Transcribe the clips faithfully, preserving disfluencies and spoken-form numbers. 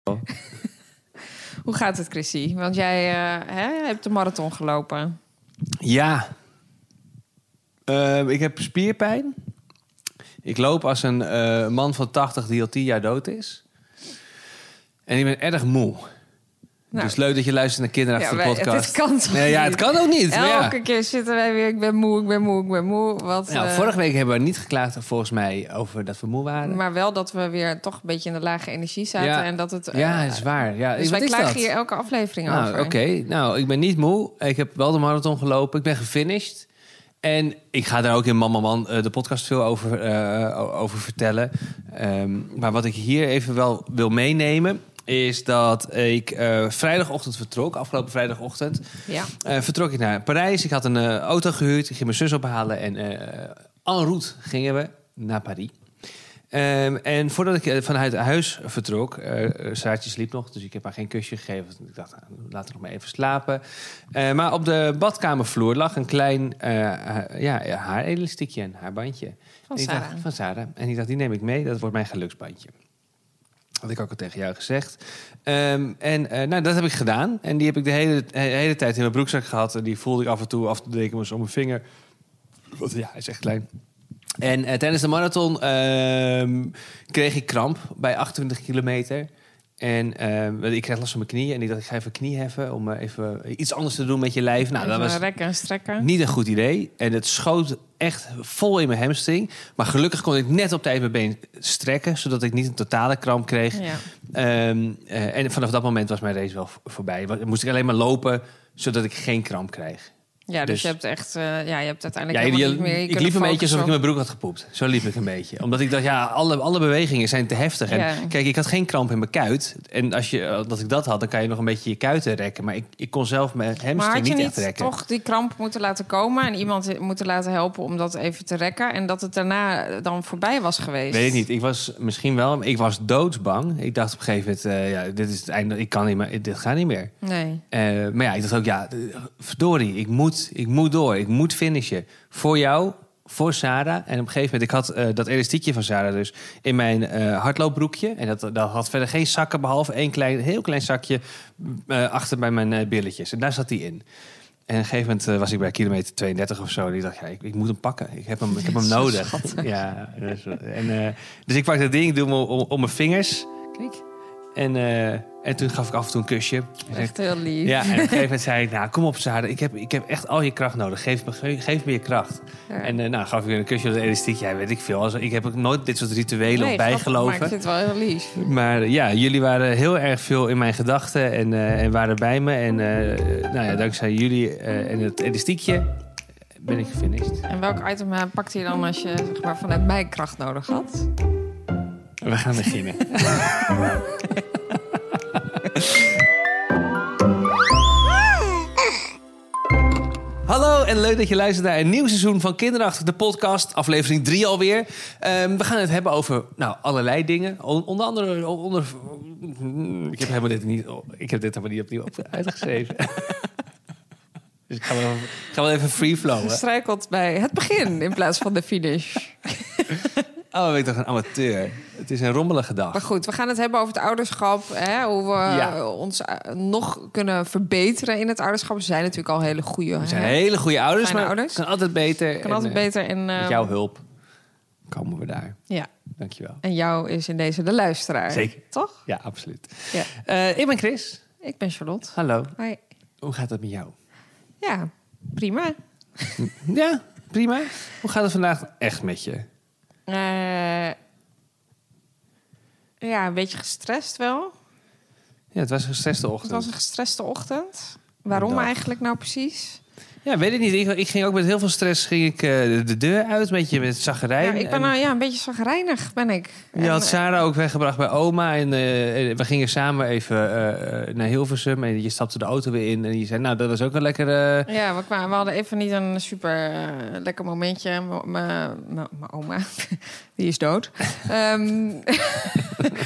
Hoe gaat het, Chrissy? Want jij uh, hè, hebt de marathon gelopen. Ja. Uh, ik heb spierpijn. Ik loop als een uh, man van tachtig die al tien jaar dood is. En ik ben erg moe. Nou, dus leuk dat je luistert naar Kinderachtige ja, podcast. Het kan toch nee, ja, het kan ook niet. Elke ja. keer zitten wij weer, ik ben moe, ik ben moe, ik ben moe. Wat, nou, uh, vorige week hebben we niet geklaagd volgens mij over dat we moe waren. Maar wel dat we weer toch een beetje in de lage energie zaten. Ja, en dat het, uh, ja is waar. Ja, dus wat wij is klagen dat? hier elke aflevering nou, over. Oké, okay. nou, ik ben niet moe. Ik heb wel de marathon gelopen. Ik ben gefinished. En ik ga daar ook in Mama Man uh, de podcast veel over, uh, over vertellen. Um, maar wat ik hier even wel wil meenemen is dat ik uh, vrijdagochtend vertrok. Afgelopen vrijdagochtend ja. uh, vertrok ik naar Parijs. Ik had een uh, auto gehuurd. Ik ging mijn zus ophalen. En uh, en route gingen we naar Parijs. Um, en voordat ik uh, vanuit huis vertrok, uh, Saartje sliep nog, dus ik heb haar geen kusje gegeven. Ik dacht, nou, laat haar nog maar even slapen. Uh, maar op de badkamervloer lag een klein uh, ja, haarelastiekje, een haarbandje. Van en Sarah. Dacht, van Sarah. En ik dacht, die neem ik mee, dat wordt mijn geluksbandje. Had ik ook al tegen jou gezegd. Um, en uh, nou, dat heb ik gedaan. En die heb ik de hele, de hele tijd in mijn broekzak gehad. En die voelde ik af en toe af te deken om mijn vinger. Want ja, hij is echt klein. En uh, tijdens de marathon uh, kreeg ik kramp bij achtentwintig kilometer. En uh, ik kreeg last van mijn knieën. En ik dacht, ik ga even knieheffen om uh, even iets anders te doen met je lijf. Nou, even dat was rekken en strekken. Niet een goed idee. En het schoot echt vol in mijn hamstring. Maar gelukkig kon ik net op tijd mijn been strekken, zodat ik niet een totale kramp kreeg. Ja. Um, uh, en vanaf dat moment was mijn race wel voorbij. Moest ik alleen maar lopen, zodat ik geen kramp kreeg. Ja, dus, dus je hebt echt, uh, ja, je hebt uiteindelijk ja, helemaal je, niet meer. Je ik liep een beetje alsof ik in mijn broek had gepoept. Zo liep ik een beetje. Omdat ik dacht, ja, alle, alle bewegingen zijn te heftig. En ja. Kijk, ik had geen kramp in mijn kuit. En als je, dat ik dat had, dan kan je nog een beetje je kuiten rekken. Maar ik, ik kon zelf mijn hamstring niet, niet echt rekken. Toch die kramp moeten laten komen en iemand moeten laten helpen om dat even te rekken. En dat het daarna dan voorbij was geweest. Weet ik niet. Ik was misschien wel, ik was doodsbang. Ik dacht op een gegeven moment, uh, ja, dit is het einde. Ik kan niet meer, dit gaat niet meer. Nee. Uh, maar ja, ik dacht ook, ja, verdorie, ik moet, ik moet door. Ik moet finishen. Voor jou, voor Sarah. En op een gegeven moment, ik had uh, dat elastiekje van Sarah dus in mijn uh, hardloopbroekje. En dat, dat had verder geen zakken, behalve één klein, heel klein zakje uh, achter bij mijn uh, billetjes. En daar zat die in. En op een gegeven moment uh, was ik bij kilometer tweeëndertig of zo. En ik dacht, ja, ik, ik moet hem pakken. Ik heb hem, ik heb hem nodig. Schattig. Ja, dus, en, uh, dus ik pak dat ding, doe hem om, om, om mijn vingers. Kijk. En, uh, en toen gaf ik af en toe een kusje. Echt heel lief. Ja, en op een gegeven moment zei ik, nou, kom op Sarah, ik heb, ik heb echt al je kracht nodig. Geef me, geef me je kracht. Ja. En uh, nou, gaf ik weer een kusje op de elastiek. Ja, weet ik veel. Also, ik heb ook nooit dit soort rituelen nee, of bijgeloven. Maar ik vind het wel heel lief. Maar ja, jullie waren heel erg veel in mijn gedachten en, uh, en waren bij me. En uh, nou ja, dankzij jullie uh, en het elastiekje ben ik gefinished. En welk item uh, pakte je dan als je zeg maar, vanuit mij kracht nodig had? We gaan beginnen. Hallo en leuk dat je luistert naar een nieuw seizoen van Kinderachtig, de podcast. Aflevering drie alweer. Um, we gaan het hebben over nou, allerlei dingen. Onder andere... Onder, ik, heb helemaal dit niet, ik heb dit helemaal niet opnieuw uitgeschreven. Dus ik ga wel, ik ga wel even free flowen. Je struikelt bij het begin in plaats van de finish. Oh, ik ben toch een amateur. Het is een rommelige dag. Maar goed, we gaan het hebben over het ouderschap. Hè? Hoe we ja. ons nog kunnen verbeteren in het ouderschap. We zijn natuurlijk al hele goede... We zijn hele goede ouders, Fijne maar ouders. kan altijd beter. Kan en, altijd beter. En, uh, met jouw hulp komen we daar. Ja. Dankjewel. En jou is in deze de luisteraar. Zeker. Toch? Ja, absoluut. Ja. Uh, ik ben Chris. Ik ben Charlotte. Hallo. Hoi. Hoe gaat het met jou? Ja, prima. Ja, prima. Hoe gaat het vandaag echt met je? Uh, ja, een beetje gestrest wel. Ja, het was een gestreste ochtend. Het was een gestreste ochtend. Waarom eigenlijk nou precies? Ja, weet ik niet. Ik, ik ging ook met heel veel stress ging ik, uh, de deur uit, een beetje met zagrijn. Ja, ik ben en... nou ja, een beetje zagrijnig ben ik. Je had Sarah ook weggebracht bij oma. En uh, we gingen samen even uh, naar Hilversum. En je stapte de auto weer in. En je zei, nou, dat was ook een lekkere... Uh... Ja, we, kwamen, we hadden even niet een super uh, lekker momentje. Mijn oma, die is dood. um,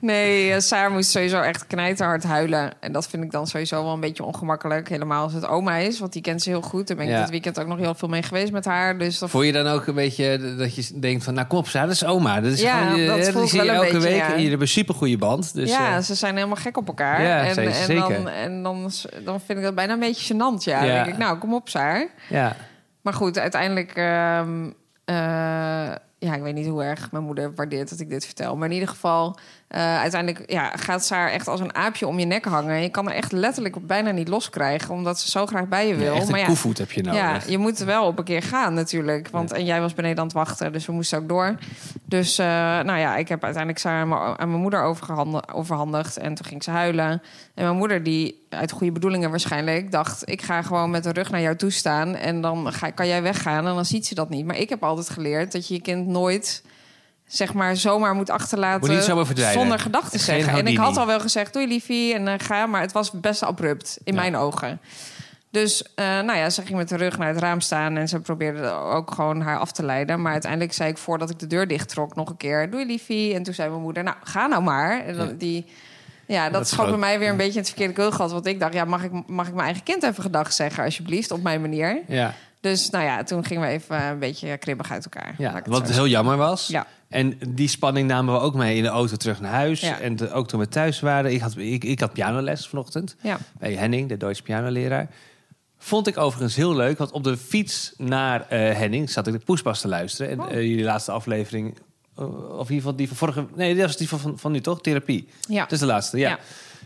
Nee, Saar moest sowieso echt knijterhard huilen. En dat vind ik dan sowieso wel een beetje ongemakkelijk. Helemaal als het oma is, want die kent ze heel goed. Daar ben ik Ja. dit weekend ook nog heel veel mee geweest met haar. Dus dat... Voel je dan ook een beetje dat je denkt van... nou kom op, Saar, dat is oma. Dat is Ja, gewoon, je, dat dat voelt zie je wel een elke beetje, week. ja. En jullie hebben een supergoeie band. Dus, ja, uh, ze zijn helemaal gek op elkaar. Ja, en zijn ze en, zeker. dan, en dan, dan vind ik dat bijna een beetje gênant. Ja. Ja. Dan denk ik, nou, kom op, Saar. ja. Maar goed, uiteindelijk... Um, uh, ja, ik weet niet hoe erg mijn moeder waardeert dat ik dit vertel. Maar in ieder geval, uh, uiteindelijk ja, gaat Saar echt als een aapje om je nek hangen. Je kan er echt letterlijk bijna niet loskrijgen, omdat ze zo graag bij je wil. Ja, echt een maar ja, koevoet heb je nodig. ja, je moet wel op een keer gaan natuurlijk. Want, Ja. En jij was beneden aan het wachten, dus we moesten ook door. Dus uh, nou ja, ik heb uiteindelijk Saar aan mijn, aan mijn moeder overgehand, overhandigd. En toen ging ze huilen. En mijn moeder, die uit goede bedoelingen waarschijnlijk, dacht... ik ga gewoon met de rug naar jou toe staan en dan ga, kan jij weggaan en dan ziet ze dat niet. Maar ik heb altijd geleerd dat je je kind nooit... zeg maar zomaar moet achterlaten Moet niet zomaar verdwijnen. zonder gedachten Geen zeggen. En ik Houdini. had al wel gezegd, doei liefie, en uh, ga, maar het was best abrupt in Ja. mijn ogen. Dus uh, nou ja, ze ging met de rug naar het raam staan en ze probeerde ook gewoon haar af te leiden. Maar uiteindelijk zei ik, voordat ik de deur dicht trok, nog een keer, doei liefie. En toen zei mijn moeder, nou, ga nou maar. En dan, Ja. die, ja, dat, Dat schoot bij schoot- mij weer een beetje in het verkeerde keulgat. Want ik dacht, ja, mag ik, mag ik mijn eigen kind even gedag zeggen, alsjeblieft, op mijn manier. Ja. Dus nou ja, toen gingen we even een beetje kribbig uit elkaar. Ja, Laat ik het wat zo heel jammer was. Ja. En die spanning namen we ook mee in de auto terug naar huis. Ja. En de- ook toen we thuis waren. Ik had, ik, ik had pianoles vanochtend Ja. bij Henning, de Duitse pianoleraar. Vond ik overigens heel leuk, want op de fiets naar uh, Henning zat ik de Poespas te luisteren. En Oh. uh, jullie laatste aflevering, uh, of in ieder geval die van vorige... Nee, dat was die van, van, van nu toch? Therapie. Ja. Dat is de laatste, ja.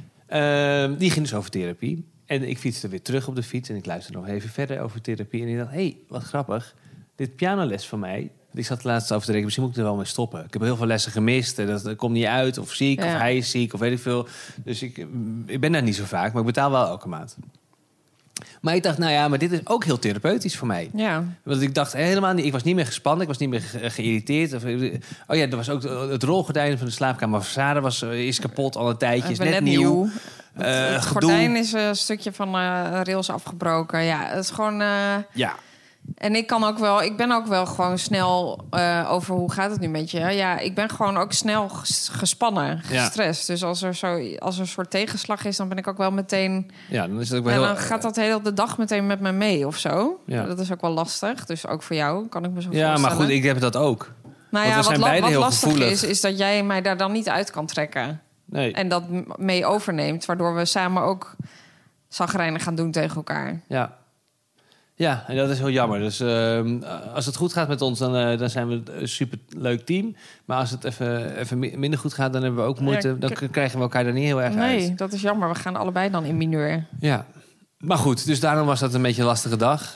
Ja. Uh, die ging dus over therapie. En ik fietste weer terug op de fiets en ik luisterde nog even verder over therapie. En ik dacht, hé, hey, wat grappig. Dit pianoles van mij, ik zat laatst over te denken, misschien moet ik er wel mee stoppen. Ik heb heel veel lessen gemist en dat, dat komt niet uit. Of ziek, Ja. of hij is ziek, of weet ik veel. Dus ik, ik ben daar niet zo vaak, maar ik betaal wel elke maand. Maar ik dacht, nou ja, maar dit is ook heel therapeutisch voor mij. Ja. Want ik dacht helemaal niet, ik was niet meer gespannen, ik was niet meer ge- geïrriteerd. Of, oh ja, er was ook het rolgordijn van de slaapkamer van Sarah was, is kapot al een tijdje, is We net, nieuw. Het, Uh, het gedoe. gordijn is een stukje van uh, rails afgebroken. Ja, het is gewoon... Uh... Ja. En ik kan ook wel... Ik ben ook wel gewoon snel uh, over hoe gaat het nu met je. Ja, ik ben gewoon ook snel ges- gespannen, gestrest. Ja. Dus als er, zo, als er een soort tegenslag is, dan ben ik ook wel meteen... Ja, dan is het ook wel en heel... dan gaat dat heel de dag meteen met me mee of zo. Ja. Dat is ook wel lastig. Dus ook voor jou kan ik me zo Ja, voorstellen. maar goed, ik heb dat ook. Nou Want ja, we zijn wat, la- beide wat heel lastig gevoelig. is, is dat jij mij daar dan niet uit kan trekken. Nee. En dat m- mee overneemt, waardoor we samen ook zagrijnig gaan doen tegen elkaar. Ja. Ja, en dat is heel jammer. Dus uh, als het goed gaat met ons, dan, uh, dan zijn we een superleuk team. Maar als het even, even minder goed gaat, dan hebben we ook moeite. Ja, Dan k- krijgen we elkaar er niet heel erg Nee, uit. dat is jammer. We gaan allebei dan in mineur. Ja. Maar goed, dus daarom was dat een beetje een lastige dag.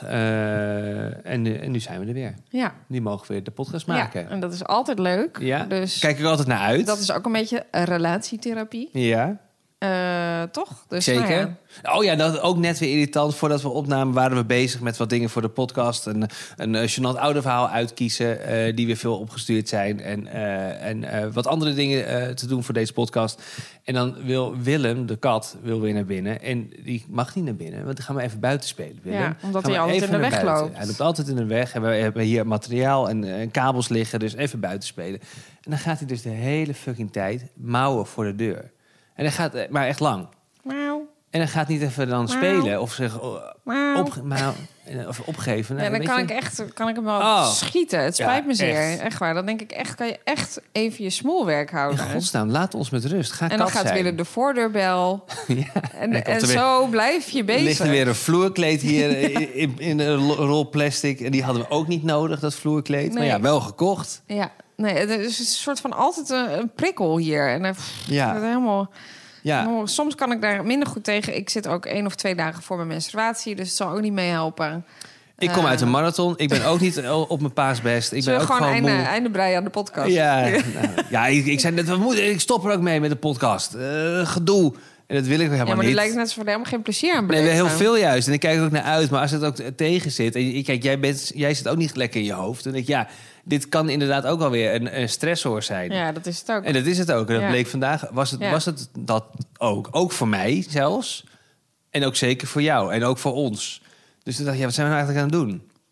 Uh, en, uh, en nu zijn we er weer. Ja. Nu mogen we weer de podcast maken. Ja, en dat is altijd leuk. Ja. Dus Kijk ik altijd naar uit. dat is ook een beetje een relatietherapie. Ja. Uh, toch? Dus, Zeker. Nou ja. Oh ja, dat ook net weer irritant. Voordat we opnamen waren we bezig met wat dingen voor de podcast. Een, een uh, gênant ouderverhaal uitkiezen uh, die weer veel opgestuurd zijn. En, uh, en uh, wat andere dingen uh, te doen voor deze podcast. En dan wil Willem, de kat, wil weer naar binnen. En die mag niet naar binnen, want dan gaan we even buiten spelen. Willem. Ja, omdat Gaan hij we altijd even in de naar weg buiten. loopt. Hij loopt altijd in de weg. En we hebben hier materiaal en, uh, en kabels liggen. Dus even buiten spelen. En dan gaat hij dus de hele fucking tijd mouwen voor de deur. En dat gaat maar echt lang. Miauw. En dan gaat niet even dan spelen of zeggen Miauw. op, maar, of opgeven. Ja, Nou, dan weet kan je? ik, echt, kan ik hem wel Oh. schieten. Het spijt Ja, me zeer. echt. Echt. waar. Dan denk ik echt, kan je echt even je smoelwerk In houden. godsnaam, laat ons met rust. Ga en dan kat gaat zijn. weer de voordeurbel. ja. En, dan komt en er weer- zo blijf je Er bezig. ligt er weer een vloerkleed hier in, in, in een rol plastic. En die hadden we ook niet nodig, dat vloerkleed. Maar Nee. ja, wel gekocht. Ja, nee, het is een soort van altijd een, een prikkel hier. En dan pff, Ja. het helemaal... Ja, Nou, soms kan ik daar minder goed tegen. Ik zit ook één of twee dagen voor mijn menstruatie, dus het zal ook niet meehelpen. ik kom Uh, uit een marathon. Ik ben ook niet op mijn paasbest. Ik ben Zullen we ook gewoon gewoon einde, moe. einde breien aan de podcast? Ja, nou, ja ik, ik zei net, we moeten, ik stop er ook mee met de podcast. Uh, gedoe. En dat wil ik helemaal Ja, maar niet. die lijkt net alsof we er helemaal geen plezier aan Nee, beleven. heel veel juist. En ik kijk er ook naar uit. Maar als het ook tegen zit... En je- kijk, jij, bent, jij zit ook niet lekker in je hoofd. Dan denk ik, ja, dit kan inderdaad ook alweer een, een stressor zijn. Ja, dat is het ook. En dat is het ook. En dat Ja. bleek vandaag, was het, Ja. was het dat ook. Ook voor mij zelfs. En ook zeker voor jou. En ook voor ons. Dus toen dacht ik, ja, wat zijn we nou eigenlijk aan het doen?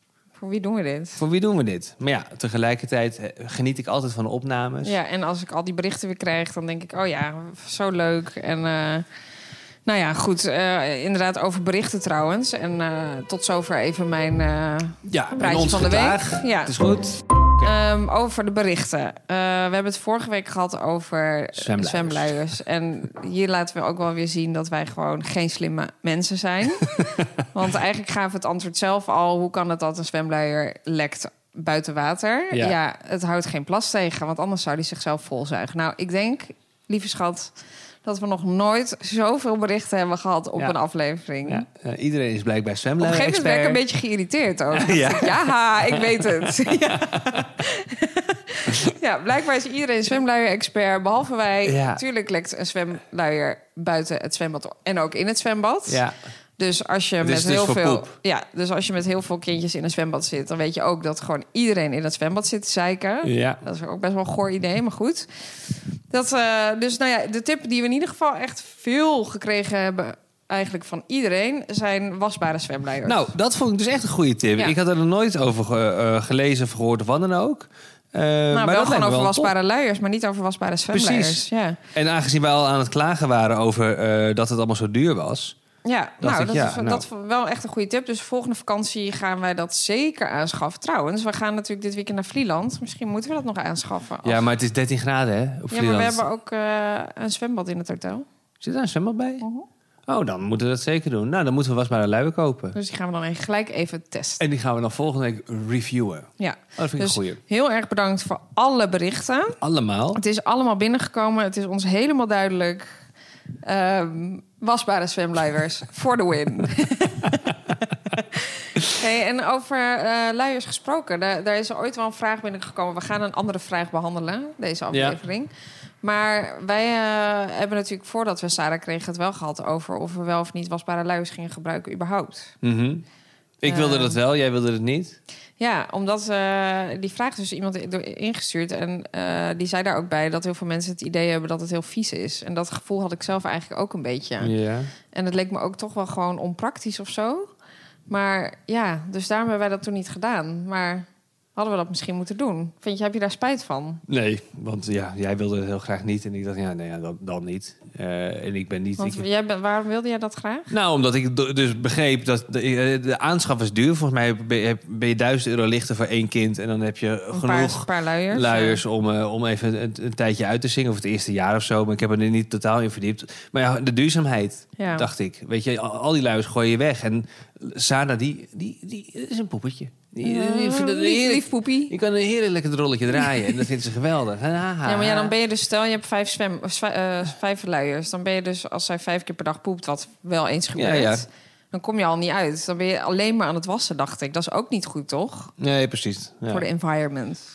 Voor wie doen we dit? Voor wie doen we dit? Maar ja, tegelijkertijd geniet ik altijd van de opnames. Ja, en als ik al die berichten weer krijg, dan denk ik, oh ja, zo leuk. En uh, nou ja, goed. Uh, inderdaad, over berichten trouwens. En uh, tot zover even mijn uh, ja, praatje van de geklaag. week. Ja, het is goed. Um, over de berichten. Uh, we hebben het vorige week gehad over zwemluiers. zwemluiers. En hier laten we ook wel weer zien dat wij gewoon geen slimme mensen zijn. Want eigenlijk gaven we het antwoord zelf al. Hoe kan het dat een zwemluier lekt buiten water? Ja. ja, het houdt geen plas tegen, want anders zou die zichzelf volzuigen. Nou, ik denk, lieve schat, dat we nog nooit zoveel berichten hebben gehad op ja. een aflevering. Ja. Uh, iedereen is blijkbaar Op een zwemluier-expert. gegeven moment ben ik een beetje geïrriteerd ook. Ja. ja, ik weet het. ja. ja, blijkbaar is iedereen zwemluier-expert, behalve wij. Ja. Natuurlijk lekt een zwemluier buiten het zwembad en ook in het zwembad. Ja. Dus als je Het met is dus heel voor veel, poep. ja, dus als je met heel veel kindjes in een zwembad zit, dan weet je ook dat gewoon iedereen in het zwembad zit te zeiken. Ja. Dat is ook best wel een goor idee, maar goed. Dat, uh, dus nou ja, de tip die we in ieder geval echt veel gekregen hebben, eigenlijk van iedereen, zijn wasbare zwemluiers. Nou, dat vond ik dus echt een goede tip. Ja. Ik had er nog nooit over ge, uh, gelezen of gehoord of wat dan ook. Uh, nou, maar wel dat gewoon over wel wasbare top. luiers, maar niet over wasbare zwemluiers. Precies. Ja. En aangezien wij al aan het klagen waren over uh, dat het allemaal zo duur was. Ja, nou, ik, dat ja, is nou. dat is wel echt een goede tip. Dus volgende vakantie gaan wij dat zeker aanschaffen. Trouwens, we gaan natuurlijk dit weekend naar Vlieland. Misschien moeten we dat nog aanschaffen. Als... Ja, maar het is dertien graden, hè? Op ja, Vlieland. maar we hebben ook uh, een zwembad in het hotel. Zit daar een zwembad bij? Uh-huh. Oh, dan moeten we dat zeker doen. Nou, dan moeten we wasbare luier kopen. Dus die gaan we dan gelijk even testen. En die gaan we dan volgende week reviewen. Ja. Oh, dat vind ik Dus een goeie. heel erg bedankt voor alle berichten. Allemaal. Het is allemaal binnengekomen. Het is ons helemaal duidelijk. Um, wasbare zwemluiers voor de win. Hey, en over uh, luiers gesproken. Daar, daar is ooit wel een vraag binnengekomen. We gaan een andere vraag behandelen, deze aflevering. Ja. Maar wij uh, hebben natuurlijk, voordat we Sarah kregen, het wel gehad over of we wel of niet wasbare luiers gingen gebruiken überhaupt. Mm-hmm. Ik wilde uh, dat wel, jij wilde het niet. Ja, omdat uh, die vraag is dus iemand ingestuurd. En uh, die zei daar ook bij dat heel veel mensen het idee hebben dat het heel vies is. En dat gevoel had ik zelf eigenlijk ook een beetje. Ja. En het leek me ook toch wel gewoon onpraktisch of zo. Maar ja, dus daarom hebben wij dat toen niet gedaan. Maar hadden we dat misschien moeten doen? Vind je, heb je daar spijt van? Nee, want ja, jij wilde het heel graag niet. En ik dacht, ja, nee, ja, dan, dan niet. Uh, en ik ben niet... Want ik... jij ben, waarom wilde jij dat graag? Nou, omdat ik dus begreep dat de, de aanschaf is duur. Volgens mij ben je, ben je duizend euro lichter voor één kind. En dan heb je een genoeg paar, paar luiers, luiers ja. om, uh, om even een, een tijdje uit te zingen. Of het eerste jaar of zo. Maar ik heb er niet totaal in verdiept. Maar ja, de duurzaamheid, ja. dacht ik. Weet je, al, al die luiers gooi je weg. En Sana, die, die, die is een poppetje. Die, uh, die vindt het lief, heerlijk, lief poepie. Je kan een heerlijk het rolletje draaien. En dat vindt ze geweldig. Ja, maar ja, dan ben je dus... Stel, je hebt vijf, zwem, uh, vijf luiers. Dan ben je dus, als zij vijf keer per dag poept... wat wel eens gebeurt... Ja, ja. Dan kom je al niet uit. Dan ben je alleen maar aan het wassen, dacht ik. Dat is ook niet goed, toch? Nee, precies. Ja. Voor de environment.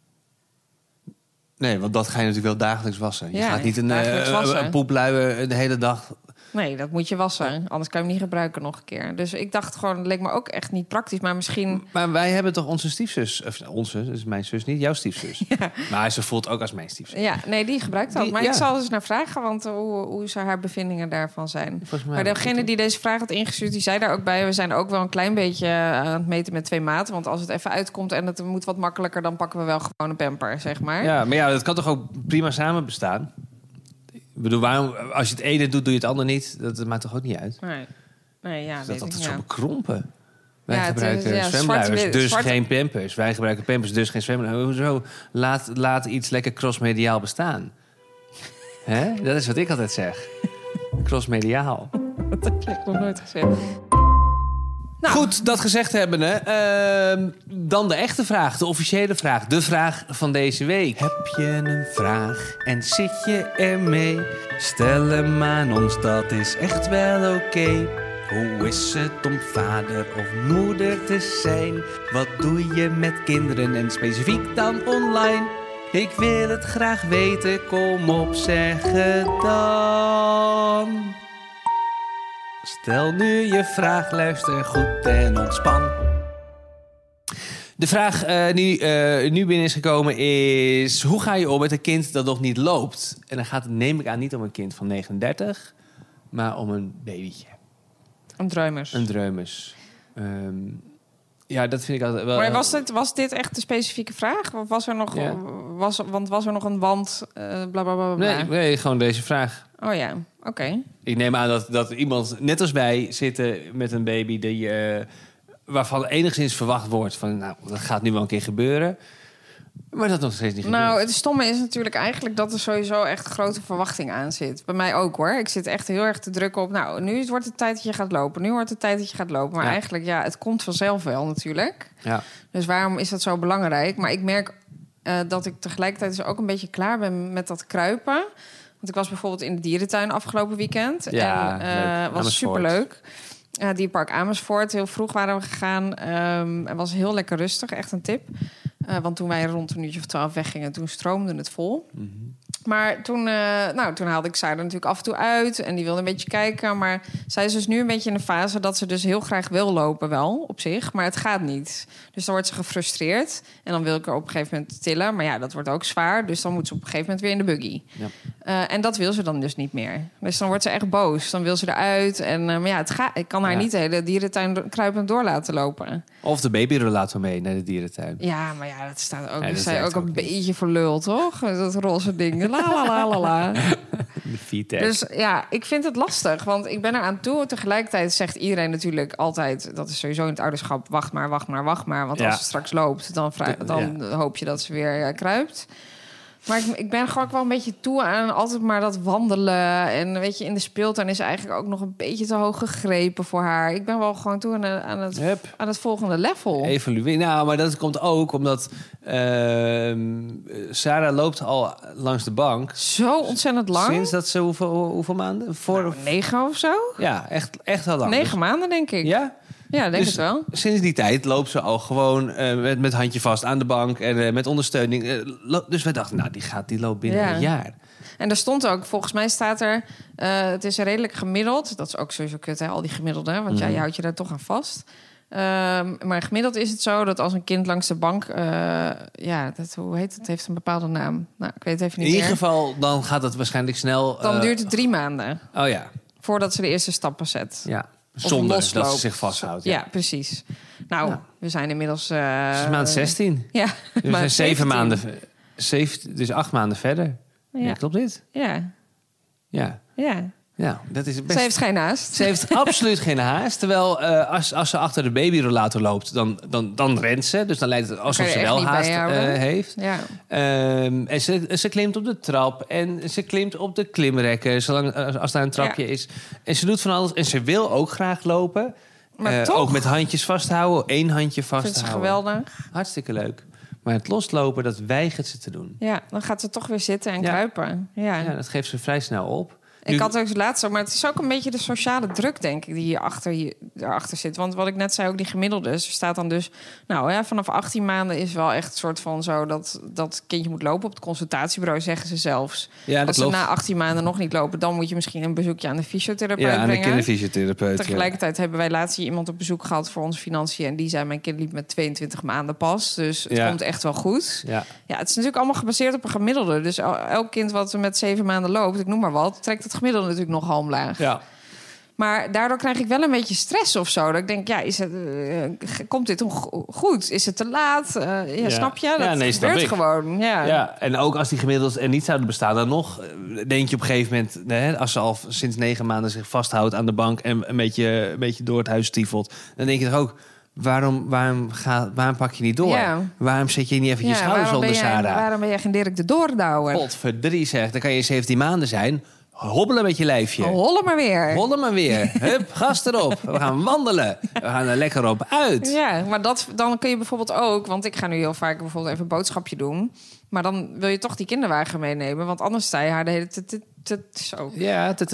Nee, want dat ga je natuurlijk wel dagelijks wassen. Je ja, gaat niet een, uh, een poepluier de hele dag... Nee, dat moet je wassen. Anders kan je hem niet gebruiken nog een keer. Dus ik dacht gewoon, het leek me ook echt niet praktisch. Maar misschien... Maar wij hebben toch onze stiefzus... Of onze, dat is mijn zus niet, jouw stiefzus. Ja. Maar ze voelt ook als mijn stiefzus. Ja, nee, die gebruikt dat. Die, maar ja. ik zal dus naar vragen, want hoe, hoe zou haar bevindingen daarvan zijn? Maar degene die deze vraag had ingestuurd, die zei daar ook bij... we zijn ook wel een klein beetje aan het meten met twee maten. Want als het even uitkomt en het moet wat makkelijker... dan pakken we wel gewoon een pamper, zeg maar. Ja, maar ja, dat kan toch ook prima samen bestaan? Ik bedoel, waarom, als je het ene doet, doe je het ander niet. Dat, dat maakt toch ook niet uit? Nee, nee ja, dus dat altijd ik, zo ja. bekrompen. Wij ja, gebruiken is, ja, zwemluiers, zwart, dus zwart... geen pampers. Wij gebruiken pampers, dus geen zwemluiers. Hoezo? Laat, laat iets lekker crossmediaal bestaan. Hè? Dat is wat ik altijd zeg. Crossmediaal. Dat heb ik nog nooit gezegd. Nou. Goed, dat gezegd hebbende, uh, dan de echte vraag, de officiële vraag. De vraag van deze week. Heb je een vraag en zit je ermee? Stel hem aan ons, dat is echt wel oké. Okay. Hoe is het om vader of moeder te zijn? Wat doe je met kinderen en specifiek dan online? Ik wil het graag weten, kom op, zeg het dan. Stel nu je vraag, luister goed en ontspan. De vraag uh, die uh, nu binnen is gekomen is... hoe ga je om met een kind dat nog niet loopt? En dan gaat het, neem ik aan, niet om een kind van negenendertig... maar om een babytje. Een dreumes. Een dreumes. Um, Ja, dat vind ik altijd wel... Maar was dit, was dit echt de specifieke vraag? Of was er nog, Ja. was, want was er nog een wand? Uh, bla, bla, bla, bla. Nee, nee, gewoon deze vraag. Oh ja, oké. Okay. Ik neem aan dat, dat iemand, net als wij, zitten met een baby... Die, uh, waarvan enigszins verwacht wordt van... nou, dat gaat nu wel een keer gebeuren... Maar dat nog steeds niet gebeurt. Nou, het stomme is natuurlijk eigenlijk dat er sowieso echt grote verwachting aan zit. Bij mij ook hoor. Ik zit echt heel erg te drukken op... nou, nu wordt het tijd dat je gaat lopen. Nu wordt het tijd dat je gaat lopen. Maar ja. eigenlijk, ja, het komt vanzelf wel natuurlijk. Ja. Dus waarom is dat zo belangrijk? Maar ik merk uh, dat ik tegelijkertijd dus ook een beetje klaar ben met dat kruipen. Want ik was bijvoorbeeld in de dierentuin afgelopen weekend. Ja, en uh, was superleuk. Uh, Dierpark Amersfoort. Heel vroeg waren we gegaan. Um, het was heel lekker rustig. Echt een tip. Uh, want toen wij rond een uurtje of twaalf weggingen... toen stroomde het vol. Mm-hmm. Maar toen, uh, nou, toen haalde ik Sarah natuurlijk af en toe uit... en die wilde een beetje kijken. Maar zij is dus nu een beetje in een fase... dat ze dus heel graag wil lopen wel, op zich. Maar het gaat niet. Dus dan wordt ze gefrustreerd. En dan wil ik er op een gegeven moment tillen. Maar ja, dat wordt ook zwaar. Dus dan moet ze op een gegeven moment weer in de buggy. Ja. Uh, en dat wil ze dan dus niet meer. Dus dan wordt ze echt boos. Dan wil ze eruit. En, uh, maar ja, het gaat, ik kan haar ja. niet de hele dierentuin kruipend door laten lopen. Of de babyrollator mee naar de dierentuin. Ja, maar ja, dat staat ook. Ja, dat zij ook, ook een niet. beetje voor lul, toch? Dat roze ding. La la la la la. Dus ja, ik vind het lastig. Want ik ben er aan toe. Tegelijkertijd zegt iedereen natuurlijk altijd... dat is sowieso in het ouderschap... wacht maar, wacht maar, wacht maar. Want ja. als ze straks loopt... dan, vraag, dan ja. hoop je dat ze weer uh, kruipt. Maar ik, ik ben gewoon ook wel een beetje toe aan altijd maar dat wandelen. En weet je, in de speeltuin is eigenlijk ook nog een beetje te hoog gegrepen voor haar. Ik ben wel gewoon toe aan, aan, het, yep. aan het volgende level. Evalueren. Nou, maar dat komt ook omdat uh, Sarah loopt al langs de bank. Zo ontzettend lang. Sinds dat ze hoeveel, hoeveel maanden? Voor nou, negen of zo? Ja, echt, echt al lang. Negen dus, maanden, denk ik. Ja? Ja, denk dus het wel. Sinds die tijd loopt ze al gewoon uh, met, met handje vast aan de bank en uh, met ondersteuning. Uh, lo- dus wij dachten, nou, die gaat die loopt binnen ja. een jaar. En er stond ook, volgens mij staat er, uh, het is redelijk gemiddeld. Dat is ook sowieso kut, hè, al die gemiddelden. Want mm. ja, je houdt je daar toch aan vast. Uh, maar gemiddeld is het zo dat als een kind langs de bank... Uh, ja, dat, hoe heet het? heeft een bepaalde naam. Nou, ik weet het even niet In ieder meer. geval, dan gaat het waarschijnlijk snel... Uh, dan duurt het drie maanden. Oh ja. Voordat ze de eerste stappen zet. Ja. Zonder dat ze zich vasthoudt. Ja, ja precies. Nou, nou, we zijn inmiddels... Uh, maand zestien. Ja. Dus we zijn zeven maanden... Zeven, dus acht maanden verder. Ja. Ja, klopt dit? Ja. Ja. Ja. Ja, dat is best... Ze heeft geen haast. Ze heeft absoluut geen haast. Terwijl uh, als, als ze achter de babyrollator loopt, dan, dan, dan rent ze. Dus dan lijkt het alsof ze wel haast uh, heeft. Ja. Um, en ze, ze klimt op de trap. En ze klimt op de klimrekken, zolang, uh, als daar een trapje ja. is. En ze doet van alles. En ze wil ook graag lopen. Maar uh, toch? Ook met handjes vasthouden. Eén handje vasthouden. Vindt ze geweldig. Hartstikke leuk. Maar het loslopen, dat weigert ze te doen. Ja, dan gaat ze toch weer zitten en ja. kruipen. Ja. ja, dat geeft ze vrij snel op. Ik nu... had ook laatst zo, maar het is ook een beetje de sociale druk, denk ik, die hier achter, hier, erachter zit. Want wat ik net zei, ook die gemiddelde. Er staat dan dus, nou ja, vanaf achttien maanden is wel echt een soort van zo dat dat kindje moet lopen. Op het consultatiebureau zeggen ze zelfs. Ja, als ze klopt. na achttien maanden nog niet lopen, dan moet je misschien een bezoekje aan de fysiotherapeut ja, aan brengen. de kinderfysiotherapeut. Tegelijkertijd ja. hebben wij laatst hier iemand op bezoek gehad voor onze financiën. En die zei, mijn kind liep met tweeëntwintig maanden pas. Dus het ja. komt echt wel goed. Ja. ja, het is natuurlijk allemaal gebaseerd op een gemiddelde. Dus elk kind wat met zeven maanden loopt, ik noem maar wat, trekt het gemiddelde natuurlijk nog omlaag. Ja. Maar daardoor krijg ik wel een beetje stress of zo. Dat ik denk, ja, is het, uh, komt dit goed? Is het te laat? Uh, ja, ja. Snap je? Dat ja, nee, gebeurt gewoon. Ja. ja, en ook als die gemiddeld er niet zouden bestaan, dan nog denk je op een gegeven moment, hè, als ze al sinds negen maanden zich vasthoudt aan de bank en een beetje, een beetje door het huis stiefelt, dan denk je toch ook, waarom, waarom, ga, waarom pak je niet door? Ja. Waarom zet je niet even je ja, schouders onder jij, Sarah? Waarom ben jij geen Dirk de Doordouwer? Potverdrie zeg, dan kan je zeventien maanden zijn. Hobbelen met je lijfje. Hollen maar weer. Hollen maar weer. Hup, gas erop. We gaan wandelen. We gaan er lekker op uit. Ja, maar dat, dan kun je bijvoorbeeld ook... want ik ga nu heel vaak bijvoorbeeld even een boodschapje doen. Maar dan wil je toch die kinderwagen meenemen. Want anders sta je haar de hele tijd... Zo. Ja, ja,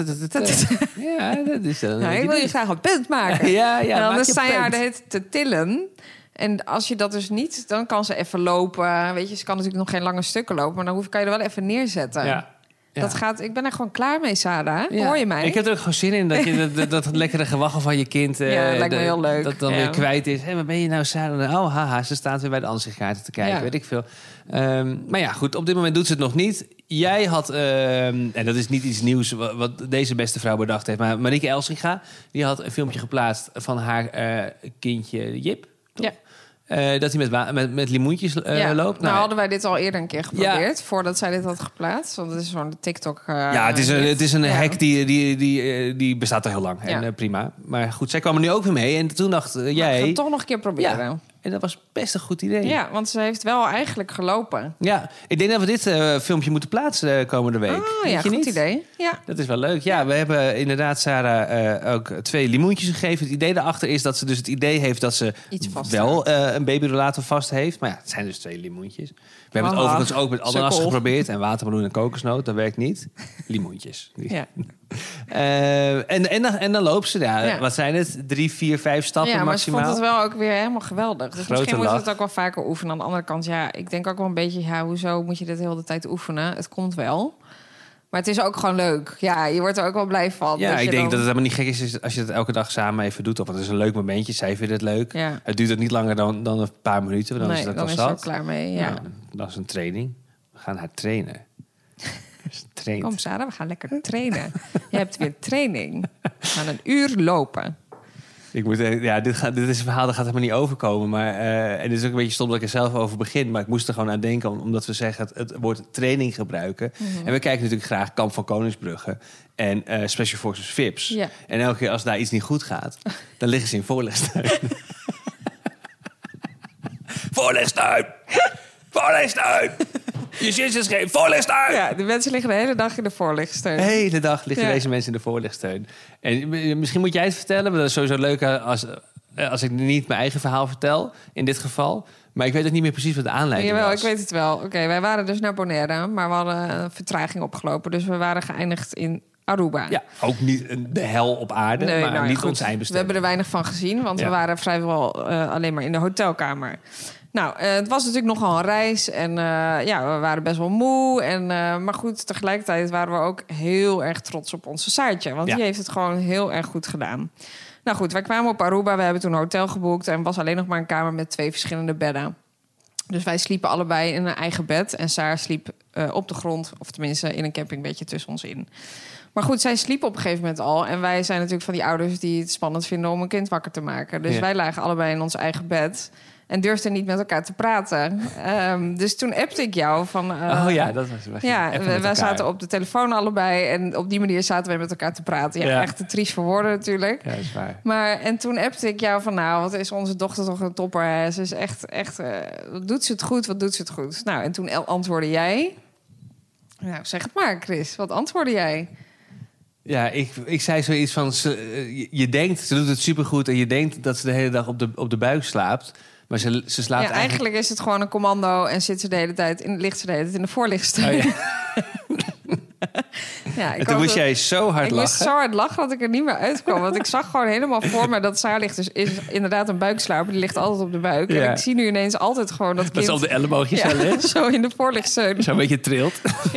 dat is dan. Nou, ik wil je graag een punt maken. Ja, ja. En dan sta je haar de hele tijd te tillen. En als je dat dus niet, dan kan ze even lopen. Weet je, ze kan natuurlijk nog geen lange stukken lopen. Maar dan hoef, kan je er wel even neerzetten. Ja. Ja. Dat gaat, ik ben er gewoon klaar mee, Sarah. Ja. Hoor je mij? Ik heb er ook gewoon zin in dat je dat, dat, dat lekkere gewaggel van je kind... Ja, dat uh, lijkt me heel leuk. Dat dan ja. weer kwijt is. Hé, hey, waar ben je nou, Sarah? Oh, haha, ze staat weer bij de ansichtkaarten te kijken. Ja. Weet ik veel. Um, maar ja, goed, op dit moment doet ze het nog niet. Jij had, um, en dat is niet iets nieuws wat, wat deze beste vrouw bedacht heeft... maar Marieke Elsinga, die had een filmpje geplaatst van haar uh, kindje Jip. toch? Ja. Uh, dat hij met, wa- met, met limoentjes uh, ja. loopt. Nou, nou, hadden wij dit al eerder een keer geprobeerd... Ja. voordat zij dit had geplaatst. Want het is zo'n TikTok... Uh, ja, het is een, het is een ja. hack die, die, die, uh, die bestaat al heel lang. Ja. En uh, prima. Maar goed, zij kwam er nu ook weer mee. En toen dacht uh, jij... Ik ga het toch nog een keer proberen. Ja. En dat was best een goed idee. Ja, want ze heeft wel eigenlijk gelopen. Ja, ik denk dat we dit uh, filmpje moeten plaatsen uh, komende week. Oh Weet ja, je goed niet? idee. Ja. Dat is wel leuk. Ja, we hebben inderdaad Sarah uh, ook twee limoentjes gegeven. Het idee daarachter is dat ze dus het idee heeft dat ze Iets vast wel uh, een babyrollator vast heeft. Maar ja, het zijn dus twee limoentjes. We hebben het Aha. overigens ook met ananas Sukkel. geprobeerd. En watermeloen en kokosnoot, dat werkt niet. Limoentjes. Ja. Uh, en, en, dan, en dan loopt ze. Ja, Ja. Wat zijn het? Drie, vier, vijf stappen ja, maar maximaal. ze vond het wel ook weer helemaal geweldig. Dus Grote misschien moeten we lach. het ook wel vaker oefenen. Aan de andere kant, ja, ik denk ook wel een beetje... ja, hoezo moet je dit de hele tijd oefenen? Het komt wel. Maar het is ook gewoon leuk. Ja, je wordt er ook wel blij van. Ja, dat ik je denk dan... dat het helemaal niet gek is als je het elke dag samen even doet. Of het is een leuk momentje. Zij vindt het leuk. Ja. Het duurt ook niet langer dan, dan een paar minuten. Dan nee, is het ook dan al is ze er zat. klaar mee. Ja. Nou, dat is een training. We gaan haar trainen. Ze traint. Kom Sarah, we gaan lekker trainen. Je hebt weer training. We gaan een uur lopen. Ik moet, ja, dit, gaat, dit is een verhaal dat gaat helemaal niet overkomen. Maar, uh, en het is ook een beetje stom dat ik er zelf over begin. Maar ik moest er gewoon aan denken. Om, omdat we zeggen het, het woord training gebruiken. Mm-hmm. En we kijken natuurlijk graag Kamp van Koningsbrugge. En uh, Special Forces V I Ps. Ja. En elke keer als daar iets niet goed gaat. Dan liggen ze in voorlegsteun. Voorlegsteun! Voorlegsteun! Je zin is geen voorlegsteun! Ja, de mensen liggen de hele dag in de voorlichtsteun. De hele dag liggen Ja. deze mensen in de voorlichtsteun. En misschien moet jij het vertellen. Maar dat is sowieso leuk als, als ik niet mijn eigen verhaal vertel. In dit geval. Maar ik weet ook niet meer precies wat de aanleiding Jawel, was. ik weet het wel. Oké, wij waren dus naar Bonaire, maar we hadden een vertraging opgelopen. Dus we waren geëindigd in Aruba. Ja, ook niet de hel op aarde, Nee, maar nou ja, niet goed. ons We eindbestemming. hebben er weinig van gezien, want Ja. we waren vrijwel uh, alleen maar in de hotelkamer. Nou, uh, het was natuurlijk nogal een reis en uh, ja, we waren best wel moe. En, uh, maar goed, tegelijkertijd waren we ook heel erg trots op onze Saartje. Want Ja. die heeft het gewoon heel erg goed gedaan. Nou goed, wij kwamen op Aruba, we hebben toen een hotel geboekt en was alleen nog maar een kamer met twee verschillende bedden. Dus wij sliepen allebei in een eigen bed. En Sarah sliep uh, op de grond, of tenminste in een campingbedje tussen ons in. Maar goed, zij sliep op een gegeven moment al. En wij zijn natuurlijk van die ouders die het spannend vinden om een kind wakker te maken. Dus Ja. wij lagen allebei in ons eigen bed. En durfden niet met elkaar te praten. Um, dus toen appte ik jou van... Uh, oh ja, dat was wel. Ja, we, wij zaten op de telefoon allebei. En op die manier zaten wij met elkaar te praten. Ja, Ja. echt te triest voor woorden natuurlijk. Ja, dat is waar. Maar en toen appte ik jou van... nou, wat is onze dochter toch een topper. Hè? Ze is echt... echt uh, wat doet ze het goed, wat doet ze het goed? Nou, en toen antwoordde jij... Nou, zeg het maar, Chris. Wat antwoordde jij? Ja, ik, ik zei zoiets van... Ze, je, je denkt, ze doet het supergoed... en je denkt dat ze de hele dag op de, op de buik slaapt... maar ze, ze slaapt Ja, eigenlijk... eigenlijk is het gewoon een commando... en zit ze de hele tijd in, ligt ze de hele tijd in de voorlichtsteun. Oh, ja. Ja, ik En toen hoop moest dat- jij zo hard ik lachen. moest zo hard lachen dat ik er niet meer uitkwam. Want ik zag gewoon helemaal voor me dat Sarah ligt. Dus is inderdaad een buikslaper. Die ligt altijd op de buik. Ja. En ik zie nu ineens altijd gewoon dat Dat kind... ze op de elleboogjes ja, zo ligt. zo in de voorlichtsteun. Zo een beetje trilt.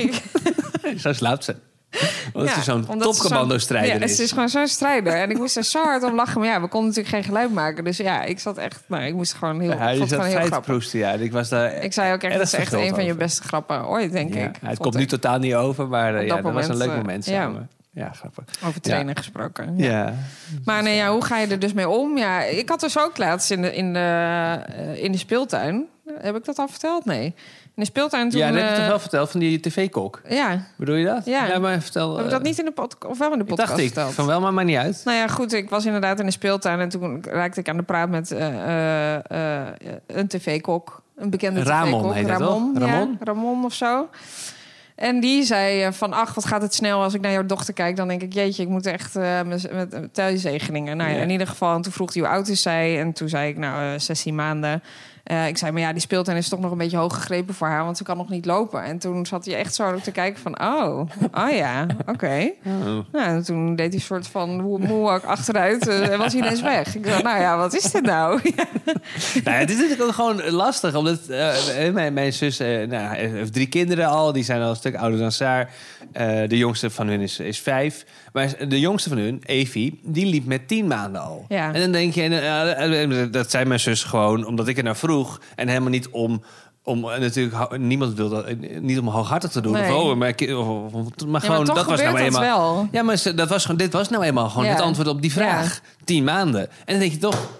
Zo slaapt ze. Omdat Ja, ze zo'n omdat ze topcommando-strijder zo'n- ja, is. Ze is gewoon zo'n strijder. En ik moest er zo hard om lachen. Maar ja, we konden natuurlijk geen geluid maken. Dus ja, ik zat echt... Nou, ik moest gewoon heel... Ja, ik je vond het zat gewoon heel vrij te grappig. proesten, ja. En ik was daar Ik zei ook echt, erg dat is echt vervuld een van je over. beste grappen ooit, denk Ja, ik. het Vond komt ik. nu totaal niet over, maar uh, Op ja, dat dat was een moment, leuk uh, moment ja. samen. Ja, grappig. Over trainen gesproken. Ja. Ja. ja. Maar nee, ja, hoe ga je er dus mee om? Ja, ik had dus ook laatst in de, in de, uh, in de speeltuin... Heb ik dat al verteld? Nee. In de speeltuin toen... Ja, dat heb je uh, toch wel verteld van die tv-kok? Ja. Bedoel je dat? Ja. maar vertel... Heb ik dat niet in de podcast... Of wel in de podcast dacht ik, verteld? van wel, maar maar niet uit. Nou ja, goed, ik was inderdaad in de speeltuin... en toen raakte ik aan de praat met uh, uh, uh, een tv-kok. Een bekende Ramon tv-kok. heet dat Ramon, toch? Ramon? Ja, Ramon of zo. En die zei uh, van, ach, wat gaat het snel. Als ik naar jouw dochter kijk, dan denk ik... jeetje, ik moet echt uh, met, met thuiszegeningen. Nou ja, Ja. in ieder geval. En toen vroeg hij hoe oud is zij. En toen zei ik, nou, uh, zestien maanden. Uh, ik zei, maar ja, die speeltuin is toch nog een beetje hoog gegrepen voor haar... want ze kan nog niet lopen. En toen zat hij echt zo te kijken van... oh, oh ja, oké. Okay. Oh. Nou, en toen deed hij een soort van moe ook achteruit uh, en was hij ineens weg. Ik dacht, nou ja, wat is dit nou? Nou, het is natuurlijk ook gewoon lastig. Omdat uh, mijn, mijn zus uh, nou, heeft drie kinderen al. Die zijn al een stuk ouder dan Saar. Uh, de jongste van hun is, is vijf. Maar de jongste van hun, Evie, die liep met tien maanden al. Ja. En dan denk je, uh, uh, dat zei mijn zus gewoon omdat ik er naar vroeg. En helemaal niet om... Om uh, natuurlijk, niemand wil dat uh, niet om hooghartig te doen. Nee. Of, oh, maar, of, of, maar Ja, maar gewoon, toch dat was nou gebeurt dat eenmaal. wel. Ja, maar dat was gewoon, dit was nou eenmaal gewoon Ja. het antwoord op die vraag. Tien maanden. En dan denk je toch,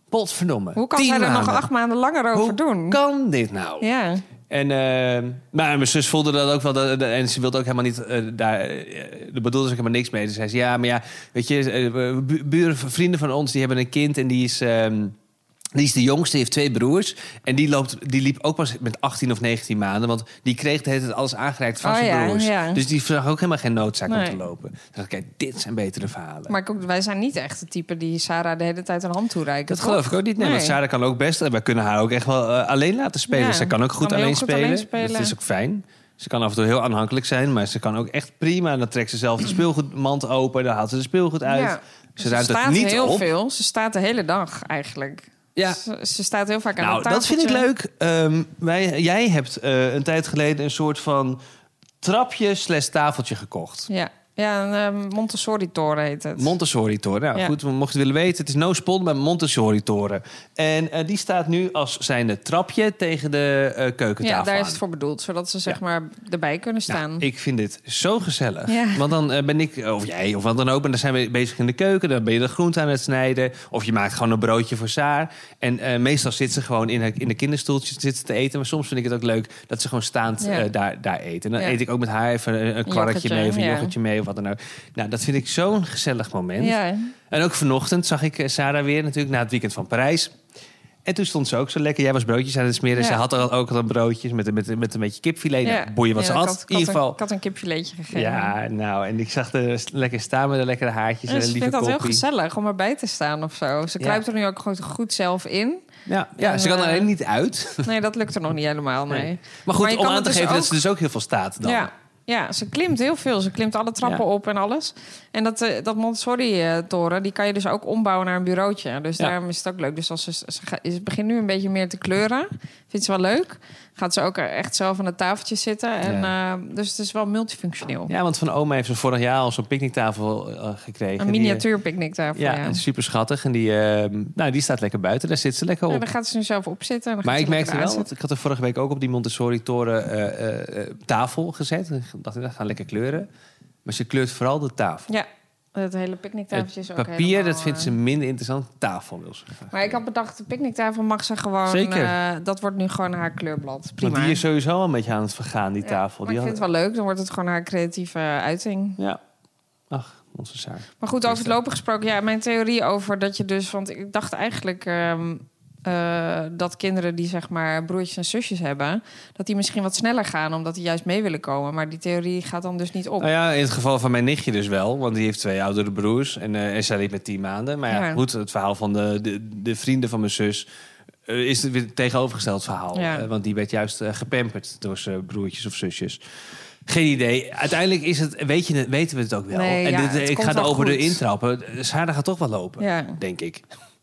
Potverdomme. Hoe kan Tien zij er maanden. nog acht maanden langer over Hoe doen? kan dit nou? Ja. En uh, maar mijn zus voelde dat ook wel. Dat, en ze wilde ook helemaal niet uh, daar. Uh, er bedoelde ze ook helemaal niks mee. Ze zei: ja, maar ja, weet je, uh, buren, vrienden van ons die hebben een kind en die is. Um, Die is de jongste, die heeft twee broers. En die, loopt, die liep ook pas met achttien of negentien maanden. Want die kreeg de hele tijd alles aangereikt van oh, zijn ja, broers. Ja. Dus die zag ook helemaal geen noodzaak nee. om te lopen. Dus dacht ik, kijk, dit zijn betere verhalen. Maar ook, wij zijn niet echt de type die Sarah de hele tijd een hand toereiken. Dat toch? geloof ik ook niet. Nee, nee. Want Sarah kan ook best. En wij kunnen haar ook echt wel uh, alleen laten spelen. Ja, Ze kan ook goed, kan alleen, goed spelen. alleen spelen. Dat is ook fijn. Ze kan af en toe heel aanhankelijk zijn. Maar ze kan ook echt prima. En dan trekt ze zelf de speelgoedmand open. Dan haalt ze de speelgoed uit. Ja. Ze, ze ruimt staat het niet heel op. veel. Ze staat de hele dag eigenlijk. Ja. Ze, ze staat heel vaak aan nou, het tafeltje. dat vind ik leuk. Um, wij, jij hebt uh, een tijd geleden een soort van trapje slash tafeltje gekocht. Ja, ja een uh, Montessori-toren heet het. Montessori-toren. Nou, ja. goed, we mochten willen weten. Het is no spon, maar Montessori-toren. En uh, die staat nu als zijnde trapje tegen de uh, keukentafel Ja, daar aan. is het voor bedoeld. Zodat ze zeg ja. maar erbij kunnen staan. Nou, ik vind dit zo gezellig. Ja. Want dan uh, ben ik, of jij, of wat dan ook... en dan zijn we bezig in de keuken. Dan ben je de groente aan het snijden. Of je maakt gewoon een broodje voor Saar. En uh, meestal zit ze gewoon in, in de kinderstoeltjes zitten te eten. Maar soms vind ik het ook leuk dat ze gewoon staand ja. uh, daar, daar eten. En dan ja. eet ik ook met haar even een, een kwarretje mee... of een ja. yoghurtje mee of wat dan ook. Nou, dat vind ik zo'n gezellig moment. Ja. En ook vanochtend zag ik Sarah weer natuurlijk... na het weekend van Parijs... En toen stond ze ook zo lekker. Jij was broodjes aan het smeren. Ja. Ze had al ook al broodjes met, met, met een beetje kipfilet. Ja. Nou, boeien wat ja, ze had. had, in ieder geval. Een, ik had een kipfiletje gegeven. Ja, nou, en ik zag er lekker staan met de lekkere haartjes. Ja, en een ze lieve vindt dat koppie. heel gezellig om erbij te staan of zo. Ze kruipt ja. er nu ook gewoon goed zelf in. Ja, ja en, ze kan er alleen niet uit. Nee, dat lukt er nog niet helemaal, nee. nee. Maar goed, maar om aan te dus geven ook... dat ze dus ook heel veel staat dan. Ja. Ja, ze klimt heel veel. Ze klimt alle trappen ja. op en alles. En dat, uh, dat Montessori-toren, die kan je dus ook ombouwen naar een bureautje. Dus ja. daarom is het ook leuk. Dus als ze, ze, ze begint nu een beetje meer te kleuren. Vindt ze wel leuk. Gaat ze ook echt zelf aan het tafeltje zitten. En, ja. uh, dus het is wel multifunctioneel. Ja, want van oma heeft ze vorig jaar al zo'n picknicktafel uh, gekregen. Een miniatuur picknicktafel, ja. ja. Ja, super schattig. En die, uh, nou, die staat lekker buiten. Daar zit ze lekker op. Ja, daar gaat ze nu zelf op zitten. En dan maar ik merkte wel, want ik had er vorige week ook op die Montessori-toren uh, uh, tafel gezet. Ik dacht, ik ga lekker kleuren. Maar ze kleurt vooral de tafel. Ja. Het hele picknicktafeltje is ook papier, helemaal, dat vindt ze minder interessant. Tafel wil ze graag. Maar ik had bedacht, de picknicktafel mag ze gewoon... Zeker. Uh, dat wordt nu gewoon haar kleurblad. Prima. Want die is sowieso al een beetje aan het vergaan, die ja, tafel. Maar die ik vind had... het wel leuk. Dan wordt het gewoon haar creatieve uiting. Ja. Ach, onze zaak. Maar goed, over het lopen gesproken. Ja, mijn theorie over dat je dus... Want ik dacht eigenlijk... Um, Uh, dat kinderen die zeg maar broertjes en zusjes hebben... dat die misschien wat sneller gaan... omdat die juist mee willen komen. Maar die theorie gaat dan dus niet op. Nou ja, in het geval van mijn nichtje dus wel. Want die heeft twee oudere broers. En, uh, en zij liep met tien maanden. Maar ja, ja, goed, het verhaal van de, de, de vrienden van mijn zus... Uh, is het weer het tegenovergesteld verhaal. Ja. Uh, want die werd juist uh, gepamperd door zijn broertjes of zusjes. Geen idee. Uiteindelijk is het, weet je, weten we het ook wel. Nee, en ja, dit, ik ga er over de intrappen. Sarah gaat toch wel lopen, ja. denk ik.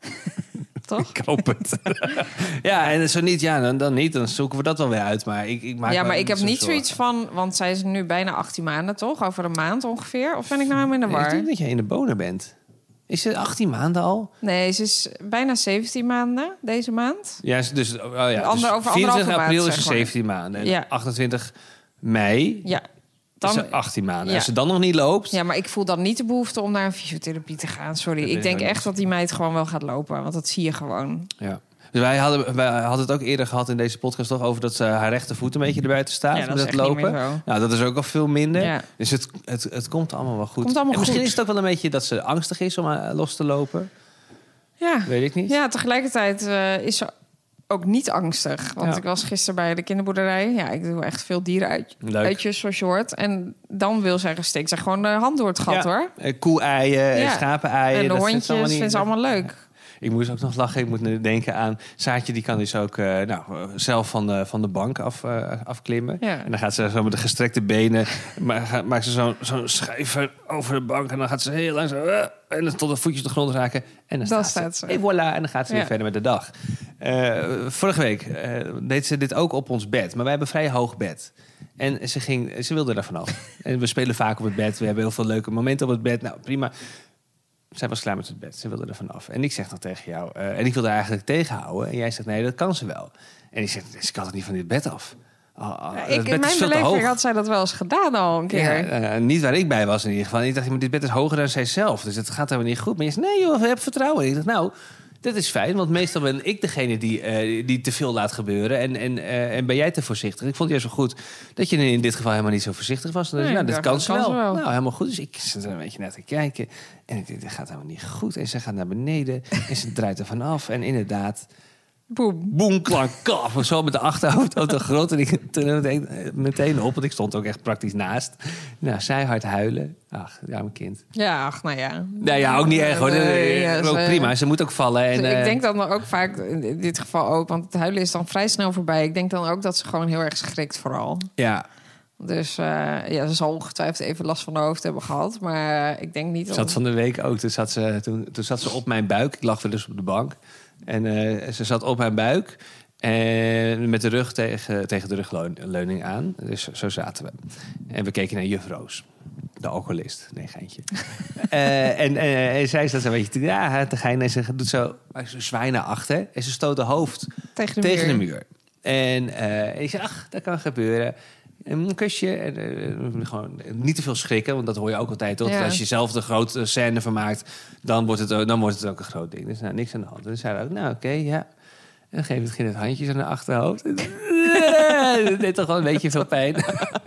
Toch? Ik hoop het. Ja, en zo niet, ja, dan, dan niet. Dan zoeken we dat wel weer uit. Maar ik, ik maak ja, maar ik heb zo niet zorgen. zoiets van... want zij is nu bijna achttien maanden, toch? Over een maand ongeveer. Of ben ik nou helemaal in de war? Ik denk dat jij in de bonen bent. Is ze achttien maanden al? Nee, ze is bijna zeventien maanden deze maand. Ja, dus, oh ja, Ander, dus over vierentwintig april maand, is ze zeg maar. zeventien maanden. En Ja. achtentwintig mei Ja. Dan, Dan, is ze achttien maanden. ja. Als ze dan nog niet loopt... Ja, maar ik voel dan niet de behoefte om naar een fysiotherapie te gaan. Sorry, Dat ik denk ik echt niet. dat die meid gewoon wel gaat lopen. Want dat zie je gewoon. Ja. Dus wij hadden, wij hadden het ook eerder gehad in deze podcast toch over dat ze haar rechtervoet een beetje erbuiten staat Ja, dat met is het echt niet lopen. meer zo. Nou, dat is ook al veel minder. Ja. Dus het, het, het komt allemaal wel goed. Komt allemaal en misschien goed. is het ook wel een beetje dat ze angstig is om uh, los te lopen. Ja, Weet ik niet. ja tegelijkertijd uh, is ze ook niet angstig. Want Ja. ik was gisteren bij de kinderboerderij. Ja, ik doe echt veel dierenuitjes, zoals je hoort. En dan wil zij steek ze gewoon de hand door het gat, Ja. hoor. Uh, Koe-eieren, Ja. schapen-eieren. En de dat hondjes allemaal niet- vindt ze allemaal leuk. Ik moest ook nog lachen. Ik moet nu denken aan... Saartje die kan dus ook uh, nou, uh, zelf van de, van de bank af, uh, afklimmen. Ja. En dan gaat ze zo met de gestrekte benen... maar, gaat- maakt ze zo'n zo'n schijf over de bank... en dan gaat ze heel langzaam... Uh, en dan tot de voetjes op de grond raken. En dan, Dan staat, staat ze. ze. En voilà, en dan gaat ze Ja. weer verder met de dag. Uh, vorige week uh, deed ze dit ook op ons bed. Maar wij hebben een vrij hoog bed. En ze, ging, ze wilde er vanaf. En we spelen vaak op het bed. We hebben heel veel leuke momenten op het bed. Nou, prima. Zij was klaar met het bed. Ze wilde er vanaf. En ik zeg dan tegen jou... Uh, en ik wilde haar eigenlijk tegenhouden. En jij zegt, nee, dat kan ze wel. En ik zeg, ze kan het niet van dit bed af. Oh, oh, Ja, dat ik, bed in is mijn veel te beleving hoog. had zij dat wel eens gedaan al een keer. Ja, uh, niet waar ik bij was in ieder geval. En ik dacht, maar dit bed is hoger dan zij zelf. Dus het gaat helemaal niet goed. Maar je zegt, nee joh, heb vertrouwen. En ik dacht, nou, Dat is fijn, want meestal ben ik degene die, uh, die te veel laat gebeuren. En, en, uh, en ben jij te voorzichtig. Ik vond het juist zo goed dat je in dit geval helemaal niet zo voorzichtig was. Dus, nee, nou, dat kan ze wel. wel. Nou, helemaal goed. Dus ik zit er een beetje naar te kijken. En ik denk, dit gaat helemaal niet goed. En ze gaat naar beneden en ze draait er vanaf. En inderdaad... Boem. Boem, klank, klap. Zo met de achterhoofd op de grond. En ik toen meteen, meteen op, want ik stond ook echt praktisch naast. Nou, zij hard huilen. Ach, ja, mijn kind. Ja, ach, nou ja. Nou ja, ook niet erg hoor. Nee, ja, ook ze, prima, ze moet ook vallen. En, ik uh, denk dan ook vaak, in dit geval ook... want het huilen is dan vrij snel voorbij. Ik denk dan ook dat ze gewoon heel erg schrikt vooral. Ja. Dus uh, ja, ze zal ongetwijfeld even last van haar hoofd hebben gehad. Maar uh, ik denk niet... Zat om... van de week ook. Toen zat, ze, toen, toen zat ze op mijn buik. Ik lag weer dus op de bank. En uh, ze zat op mijn buik. En met de rug tegen, tegen de rugleuning aan. Dus zo zaten we. En we keken naar juf Roos. De alcoholist. Nee, geintje. uh, en, uh, en zij staat zo een beetje te, ja, te gein. En ze doet zo, zo zwaai naar achter. En ze stoot de hoofd tegen de tegen muur. De muur. En, uh, en ik zei, ach, dat kan gebeuren. Een kusje. En, uh, gewoon niet te veel schrikken, want dat hoor je ook altijd. Toch? Ja. Als je zelf de grote scène vermaakt, dan wordt het, dan wordt het ook een groot ding. Dus nou, niks aan de hand. En dan zei ook, nou oké, okay, ja. En dan geef het geen handjes aan de achterhoofd. Dat deed toch wel een beetje veel pijn.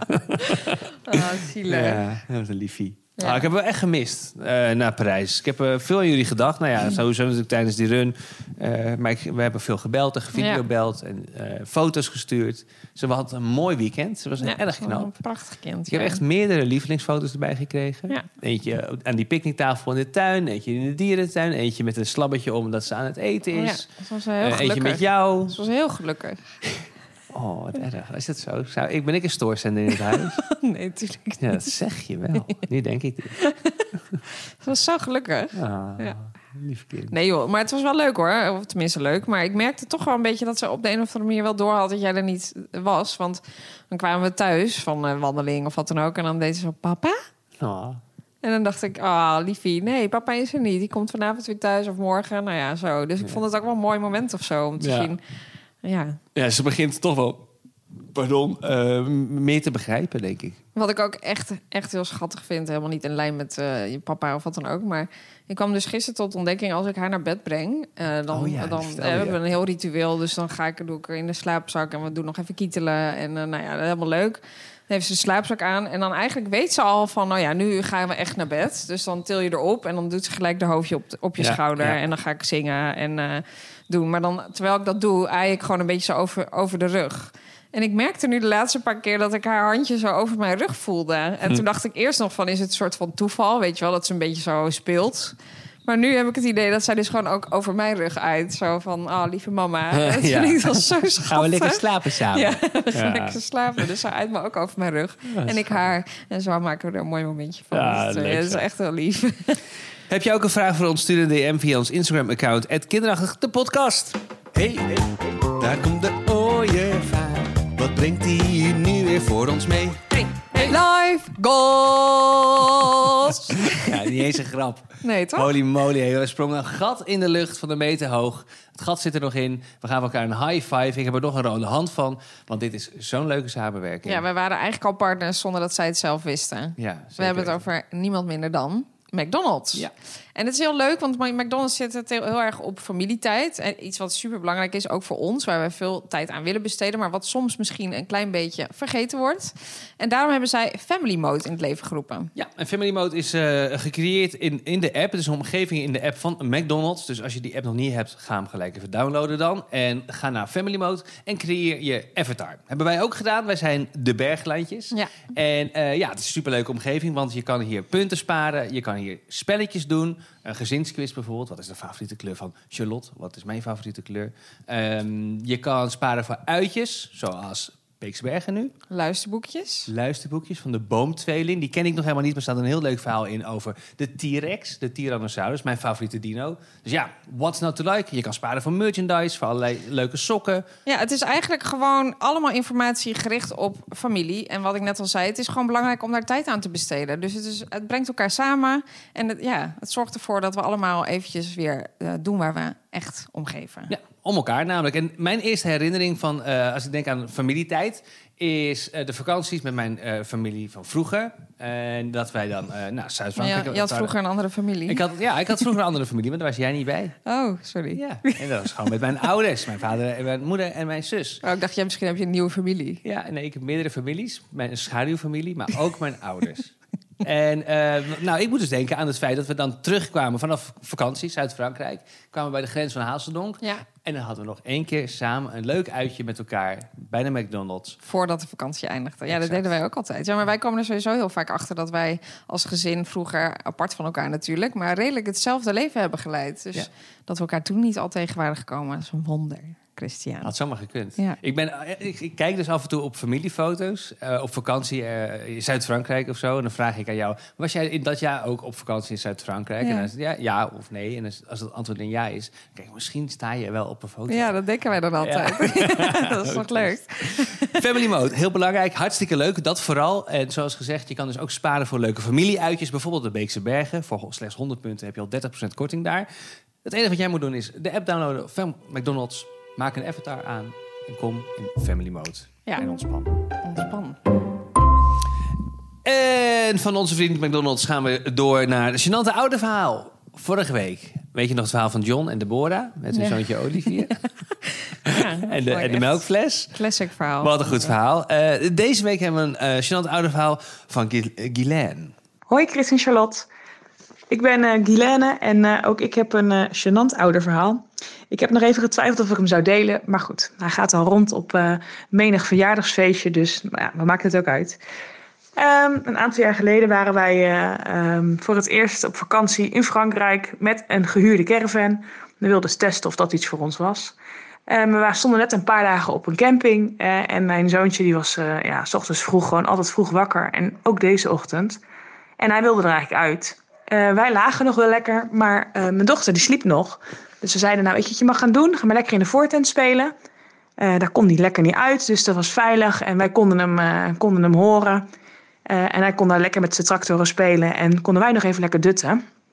Oh, zielig. Ja, dat was een liefie. Ja. Ah, ik heb wel echt gemist uh, naar Parijs. Ik heb uh, veel aan jullie gedacht. Nou ja, sowieso natuurlijk tijdens die run. Uh, maar ik, we hebben veel gebeld en gevideobeld. Ja. En uh, foto's gestuurd. Ze had een mooi weekend. Ze was ja, erg knap. Een prachtig kind. Ik ja. heb echt meerdere lievelingsfoto's erbij gekregen. Ja. Eentje aan die picknicktafel in de tuin. Eentje in de dierentuin. Eentje met een slabbetje om dat ze aan het eten is. Ja, ze was heel uh, gelukkig. Eentje met jou. Ze was heel gelukkig. Oh, wat erg. Is dat zo? Zou, ik ben ik een stoorzender in het huis? Nee, natuurlijk niet. Ja, dat zeg je wel. Nee. Nu denk ik dit. Ze was zo gelukkig. Ah, ja. Lief kind. Nee joh, maar het was wel leuk hoor. Of tenminste leuk. Maar ik merkte toch wel een beetje dat ze op de een of andere manier wel door had dat jij er niet was. Want dan kwamen we thuis van een wandeling of wat dan ook. En dan deed ze zo, papa? Oh. En dan dacht ik, ah, oh, liefie, nee, papa is er niet. Die komt vanavond weer thuis of morgen. Nou ja, zo. Dus ik ja. vond het ook wel een mooi moment of zo om te ja. zien... Ja. ja, ze begint toch wel, pardon, uh, meer te begrijpen, denk ik. Wat ik ook echt, echt heel schattig vind, helemaal niet in lijn met uh, je papa of wat dan ook. Maar ik kwam dus gisteren tot ontdekking, als ik haar naar bed breng, uh, dan, oh ja, dan uh, we hebben we een heel ritueel. Dus dan ga ik, doe ik er in de slaapzak en we doen nog even kietelen. En uh, nou ja, dat is helemaal leuk. Dan heeft ze de slaapzak aan. En dan eigenlijk weet ze al van, nou ja, nu gaan we echt naar bed. Dus dan til je erop en dan doet ze gelijk de hoofdje op, op je ja, schouder. Ja. En dan ga ik zingen en uh, doen. Maar dan, terwijl ik dat doe, aai ik gewoon een beetje zo over, over de rug. En ik merkte nu de laatste paar keer dat ik haar handje zo over mijn rug voelde. En hm. toen dacht ik eerst nog van, is het een soort van toeval? Weet je wel, dat ze een beetje zo speelt. Maar nu heb ik het idee dat zij dus gewoon ook over mijn rug uit. Zo van, oh, lieve mama. Dat ja. vind ik dan zo schattig. Gaan we lekker slapen samen. Ja, we gaan ja. lekker slapen. Dus zij uit me ook over mijn rug. Ja, en ik haar. En zo maken we er een mooi momentje van. Ja, dus, leuk, dat is echt heel lief. Heb je ook een vraag voor ons? Stuur een D M via ons Instagram-account. at kinderachtig de podcast. Hey, hey, hey, daar komt de ooievaar. Wat brengt hij hier nu weer voor ons mee? Hey, hey. Live goals! Ja, niet eens een grap. Nee, toch? Holy moly, we sprongen een gat in de lucht van een meter hoog. Het gat zit er nog in. We gaan elkaar een high five. Ik heb er nog een rode hand van. Want dit is zo'n leuke samenwerking. Ja, we waren eigenlijk al partners zonder dat zij het zelf wisten. Ja, we hebben het over niemand minder dan McDonald's. Ja. En het is heel leuk, want McDonald's zit het heel, heel erg op familietijd. En iets wat super belangrijk is, ook voor ons, waar we veel tijd aan willen besteden, maar wat soms misschien een klein beetje vergeten wordt. En daarom hebben zij Family Mode in het leven geroepen. Ja, en Family Mode is uh, gecreëerd in, in de app. Het is een omgeving in de app van McDonald's. Dus als je die app nog niet hebt, ga hem gelijk even downloaden dan. En ga naar Family Mode en creëer je avatar. Hebben wij ook gedaan. Wij zijn de Berglandjes. Ja. En uh, ja, het is een superleuke omgeving, want je kan hier punten sparen. Je kan hier spelletjes doen. Een gezinsquiz bijvoorbeeld. Wat is de favoriete kleur van Charlotte? Wat is mijn favoriete kleur? Um, je kan sparen voor uitjes, zoals Beekse Bergen nu. Luisterboekjes. Luisterboekjes van de Boomtweeling. Die ken ik nog helemaal niet, maar er staat een heel leuk verhaal in over de T-Rex, de Tyrannosaurus, mijn favoriete dino. Dus ja, what's not to like? Je kan sparen voor merchandise, voor allerlei leuke sokken. Ja, het is eigenlijk gewoon allemaal informatie gericht op familie. En wat ik net al zei, het is gewoon belangrijk om daar tijd aan te besteden. Dus het, is, het brengt elkaar samen. En het, ja, het zorgt ervoor dat we allemaal eventjes weer uh, doen waar we echt omgeven. Ja, om elkaar namelijk. En mijn eerste herinnering van, uh, als ik denk aan familietijd, is uh, de vakanties met mijn uh, familie van vroeger. En dat wij dan, uh, nou, Zuid-Frankrijk... Ja, je had vroeger een andere familie. Ik had, ja, ik had vroeger een andere familie, maar daar was jij niet bij. Oh, sorry. Ja, en dat was gewoon met mijn ouders, mijn vader en mijn moeder en mijn zus. Oh, ik dacht, jij misschien heb je een nieuwe familie. Ja, nee, ik heb meerdere families. Mijn schaduwfamilie, maar ook mijn ouders. En uh, nou, ik moet dus denken aan het feit dat we dan terugkwamen vanaf vakantie, Zuid-Frankrijk. Kwamen bij de grens van Hazeldonk. Ja. En dan hadden we nog één keer samen een leuk uitje met elkaar bij de McDonald's. Voordat de vakantie eindigde. Ja, Exact. dat deden wij ook altijd. Ja, maar wij komen er sowieso heel vaak achter dat wij als gezin vroeger, apart van elkaar natuurlijk, maar redelijk hetzelfde leven hebben geleid. Dus Ja. dat we elkaar toen niet al tegen waren gekomen, dat is een wonder. Christian. Had zomaar gekund. Ja. Ik, ben, ik, ik kijk dus af en toe op familiefoto's, uh, op vakantie uh, in Zuid-Frankrijk of zo. En dan vraag ik aan jou, was jij in dat jaar ook op vakantie in Zuid-Frankrijk? Ja. En dan is het ja, ja of nee. En als het antwoord een ja is, kijk, misschien sta je wel op een foto. Ja, dat denken wij dan altijd. Ja. Dat is toch leuk. Family Mode, heel belangrijk, hartstikke leuk, dat vooral. En zoals gezegd, je kan dus ook sparen voor leuke familieuitjes. Bijvoorbeeld de Beekse Bergen. Voor slechts honderd punten heb je al dertig procent korting daar. Het enige wat jij moet doen is de app downloaden van McDonald's. Maak een avatar aan en kom in Family Mode. Ja. En ontspan. Ontspan. En van onze vriend McDonald's gaan we door naar de gênante oude verhaal. Vorige week, weet je nog het verhaal van John en Deborah met hun Ja. zoontje Olivier? Ja, en, de, en de melkfles. Classic verhaal. Wat een goed verhaal. Uh, deze week hebben we een uh, gênant oude verhaal van Guylaine. Hoi Chris en Charlotte. Ik ben uh, Guylaine en uh, ook ik heb een uh, gênant ouderverhaal. Ik heb nog even getwijfeld of ik hem zou delen. Maar goed, hij gaat al rond op uh, menig verjaardagsfeestje. Dus nou ja, we maken het ook uit. Um, een aantal jaar geleden waren wij uh, um, voor het eerst op vakantie in Frankrijk met een gehuurde caravan. We wilden eens testen of dat iets voor ons was. Um, we stonden net een paar dagen op een camping. Uh, en mijn zoontje die was uh, ja, 's ochtends vroeg gewoon altijd vroeg wakker. En ook deze ochtend. En hij wilde er eigenlijk uit. Uh, wij lagen nog wel lekker, maar uh, mijn dochter die sliep nog. Dus we zeiden, nou weet je wat je mag gaan doen? Ga maar lekker in de voortent spelen. Uh, daar kon hij lekker niet uit, dus dat was veilig. En wij konden hem, uh, konden hem horen. Uh, en hij kon daar lekker met zijn tractoren spelen. En konden wij nog even lekker dutten.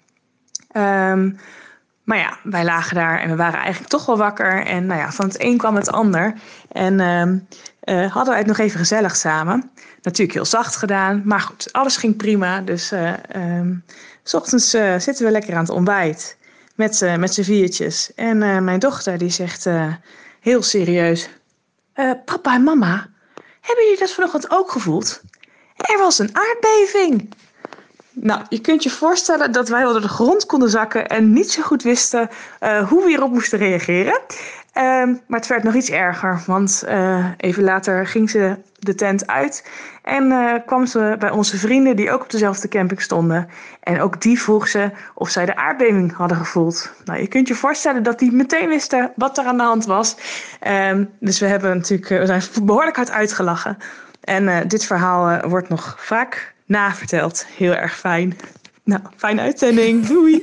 Um, maar ja, wij lagen daar en we waren eigenlijk toch wel wakker. En nou ja, van het een kwam het ander. En um, uh, hadden wij het nog even gezellig samen. Natuurlijk heel zacht gedaan, maar goed, alles ging prima. Dus uh, um, 's ochtends uh, zitten we lekker aan het ontbijt met, uh, met z'n viertjes. En uh, mijn dochter die zegt uh, heel serieus... Uh, papa en mama, hebben jullie dat vanochtend ook gevoeld? Er was een aardbeving. Nou, je kunt je voorstellen dat wij wel door de grond konden zakken... en niet zo goed wisten uh, hoe we hierop moesten reageren. Um, maar het werd nog iets erger, want uh, even later ging ze de tent uit... en uh, kwam ze bij onze vrienden die ook op dezelfde camping stonden. En ook die vroeg ze of zij de aardbeving hadden gevoeld. Nou, je kunt je voorstellen dat die meteen wisten wat er aan de hand was. Um, dus we hebben natuurlijk uh, we zijn behoorlijk hard uitgelachen. En uh, dit verhaal uh, wordt nog vaak naverteld. Heel erg fijn. Nou, fijne uitzending. Doei.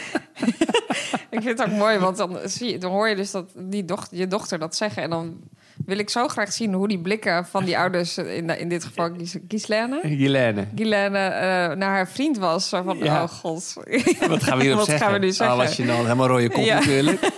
Ik vind het ook mooi, want dan, zie je, dan hoor je dus dat die dochter, je dochter dat zeggen. En dan wil ik zo graag zien hoe die blikken van die ouders... in, in dit geval Guylaine... Guylaine. Guylaine uh, naar haar vriend was. Zo van, Ja. oh god. Wat gaan we hierop Wat zeggen? gaan we nu zeggen? Oh, was je dan helemaal rode kop Ja. natuurlijk.